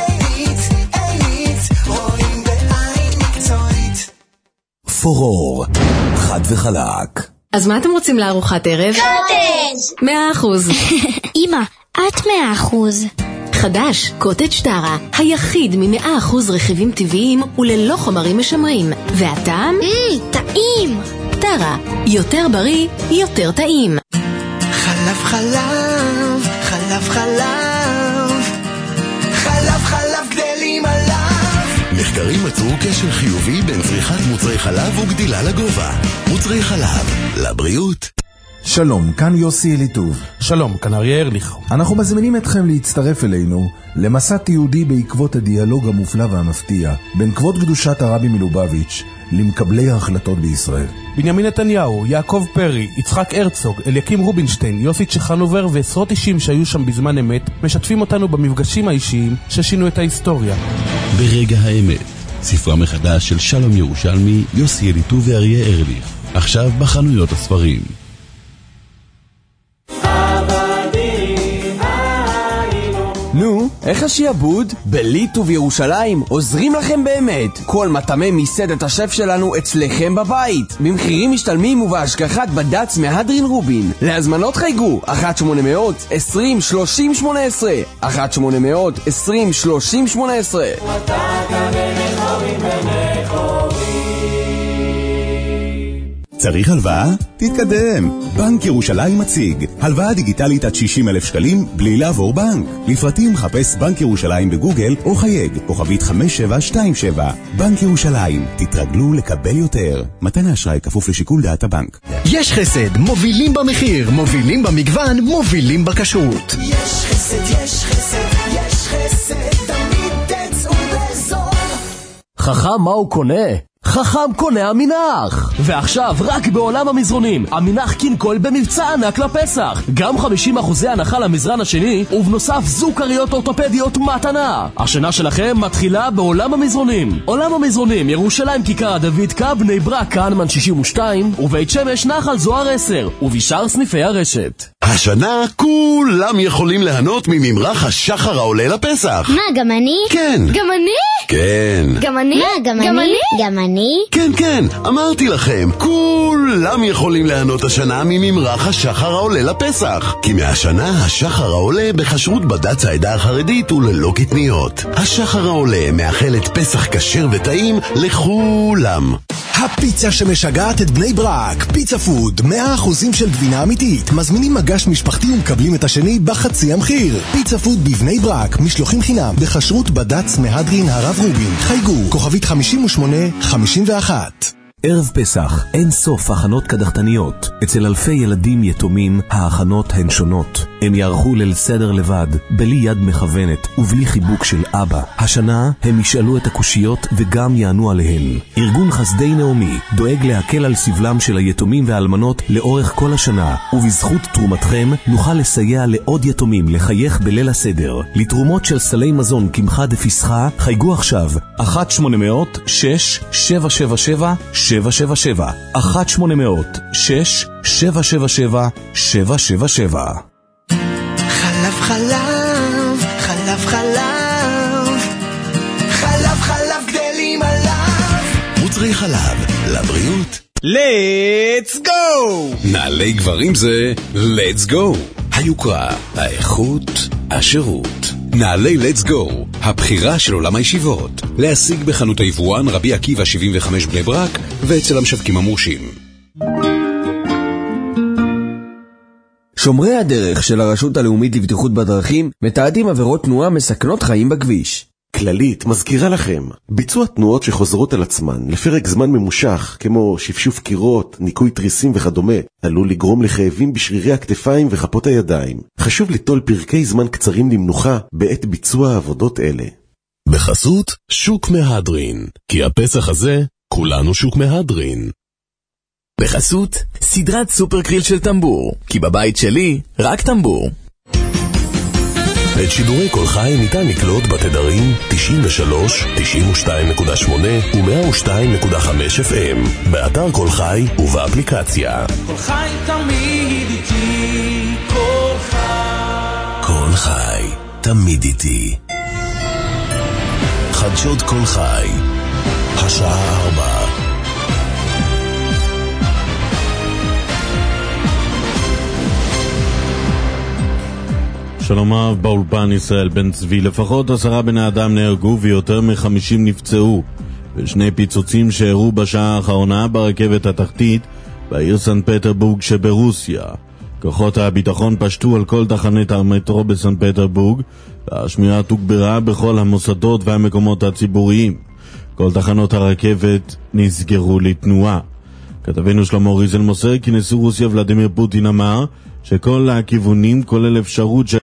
פורור, חד וחלק. אז מה אתם רוצים לארוחת ערב? קוטג'! מאה אחוז. אמא, כמעט מאה אחוז. חדש, קוטג' טרה, היחיד מ-מאה אחוז רכיבים טבעיים וללא חומרים משמרים. והטעם? מmm, טעים! טרה, יותר בריא, יותר טעים. חלב חלב, חלב חלב, חלב חלב גדלים עליו. מחקרים מצאו קשר חיובי בין צריכת מוצרי חלב וגדילה לגובה. מוצרי חלב, לבריאות. שלום, כאן יוסי אליטוב. שלום, כאן אריה ארליך. אנחנו מזמינים אתכם להצטרף אלינו למסע תיעודי בעקבות הדיאלוג המופלא והמפתיע בין כבוד קדושת הרבי מלובביץ' למקבלי ההחלטות בישראל. בנימין נתניהו, יעקב פרי, יצחק הרצוג, אליקים רובינשטיין, יוסי צ'חנובר ועשרות אישים שהיו שם בזמן אמת משתפים אותנו במפגשים האישיים ששינו את ההיסטוריה. ברגע האמת, ספרה מחדש של שלום ירושלמי, יוסי אליטוב ואריה ארליך. עכשיו בחנויות הספרים. נו, איך השיעבוד? בליטו וירושלים עוזרים לכם באמת. כל מטעמי מסעדת השף שלנו אצלכם בבית, במחירים משתלמים ובהשגחת בד"ץ מהדרין רובין. להזמנות חייגו אחת שמונה מאות עשרים שלושים שמונה עשרה אחת שמונה מאות עשרים שלושים שמונה עשרה. צריך הלוואה? תתקדם. בנק ירושלים מציג הלוואה דיגיטלית עד שישים אלף שקלים בלי לעבור בנק. לפרטים חפש בנק ירושלים בגוגל או חייג כוכבית חמש שבע שתיים שבע. בנק ירושלים, תתרגלו לקבל יותר. מתן האשראי כפוף לשיקול דעת הבנק. יש חסד, מובילים במחיר, מובילים במגוון, מובילים בכשרות. יש חסד, יש חסד, יש חסד, תמיד תצאו בזול. חכם מה הוא קונה? חכם קונה המינח. ועכשיו רק בעולם המזרונים, המינח קינקול במבצע ענק לפסח. גם חמישים אחוזי הנחה למזרן השני, ובנוסף זוג כריות אורתופדיות מתנה. השנה שלכם מתחילה בעולם המזרונים. עולם המזרונים, ירושלים כיכר דוד קה, בני ברק כהנמן שישים ושתיים, ובית שמש נחל זוהר עשר, ובשאר סניפי הרשת. השנה כולם יכולים ליהנות מממרח השחר העולה לפסח. מה, גם אני? כן. גם אני? כן. גם אני? מה, גם אני? גם אני? כן, כן, אמרתי לכם, כולם יכולים ליהנות השנה מממרח השחר העולה לפסח. כי מהשנה השחר העולה בכשרות בד"ץ העדה החרדית וללא קטניות. השחר העולה מאחל את פסח כשר וטעים לכולם. הפיצה שמשגעת את בני ברק, פיצה פוד, מאה אחוזים של גבינה אמיתית. מזמינים מגש משפחתי ומקבלים את השני בחצי המחיר. פיצה פוד בבני ברק, משלוחים חינם, בכשרות בד"ץ מהדרין הרב רובין. חייגו, כוכבית חמישים ושמונה חמישים ואחת. ערב פסח, אין סוף הכנות קדחתניות. אצל אלפי ילדים יתומים, ההכנות הן שונות. הם יערכו ליל סדר לבד, בלי יד מכוונת ובלי חיבוק של אבא. השנה הם ישאלו את הקושיות וגם יענו עליהן. ארגון חסדי נעמי דואג להקל על סבלם של היתומים והאלמנות לאורך כל השנה, ובזכות תרומתכם נוכל לסייע לעוד יתומים לחייך בליל הסדר. לתרומות של סלי מזון קמחה דפסחה, חייגו עכשיו אחת שמונה מאות שש שבע שבע שבע שבע שבע שבע אחת שמונה מאות שש שבע שבע שבע שבע שבע שבע. חלב חלב, חלב חלב, חלב חלב גדלים עליו. מוצרי חלב, לבריאות. Let's go! נעלי גברים זה Let's go. היוקרה, האיכות, השירות. נעלי Let's go, הבחירה של עולם הישיבות. להשיג בחנות היבואן רבי עקיבא שבעים וחמש בני ברק ואצל המשווקים המורשים. שומרי הדרך של הרשות הלאומית לבטיחות בדרכים מתעדים עבירות תנועה מסכנות חיים בכביש. כללית מזכירה לכם, ביצוע תנועות שחוזרות על עצמן לפרק זמן ממושך, כמו שפשוף קירות, ניקוי תריסים וכדומה, עלול לגרום לכאבים בשרירי הכתפיים וכפות הידיים. חשוב ליטול פרקי זמן קצרים למנוחה בעת ביצוע עבודות אלה. בחסות שוק מהדרין, כי הפסח הזה כולנו שוק מהדרין. בחסות סדרת סופר קריל של טמבור, כי בבית שלי רק טמבור. את שידורי כל חי ניתן לקלוט בתדרים תשעים ושלוש, תשעים ושתיים נקודה שמונה ו-מאה ושתיים נקודה חמש אף אם, באתר כל חי ובאפליקציה. כל חי תמיד איתי, כל חי. כל חי תמיד איתי. חדשות כל חי, השעה ארבע. שלום רב, באולפן ישראל בן צבי. לפחות עשרה בני אדם נהרגו ויותר מחמישים נפצעו בשני פיצוצים שאירעו בשעה האחרונה ברכבת התחתית בעיר סנט פטרבורג שברוסיה. כוחות הביטחון פשטו על כל תחנות המטרו בסנט פטרבורג, והשמירה תוגברה בכל המוסדות והמקומות הציבוריים. כל תחנות הרכבת נסגרו לתנועה. כתבנו שלמה ריזל מוסר כי נשיא רוסיה ולדימיר פוטין אמר שכל הכיוונים כולל אפשרות של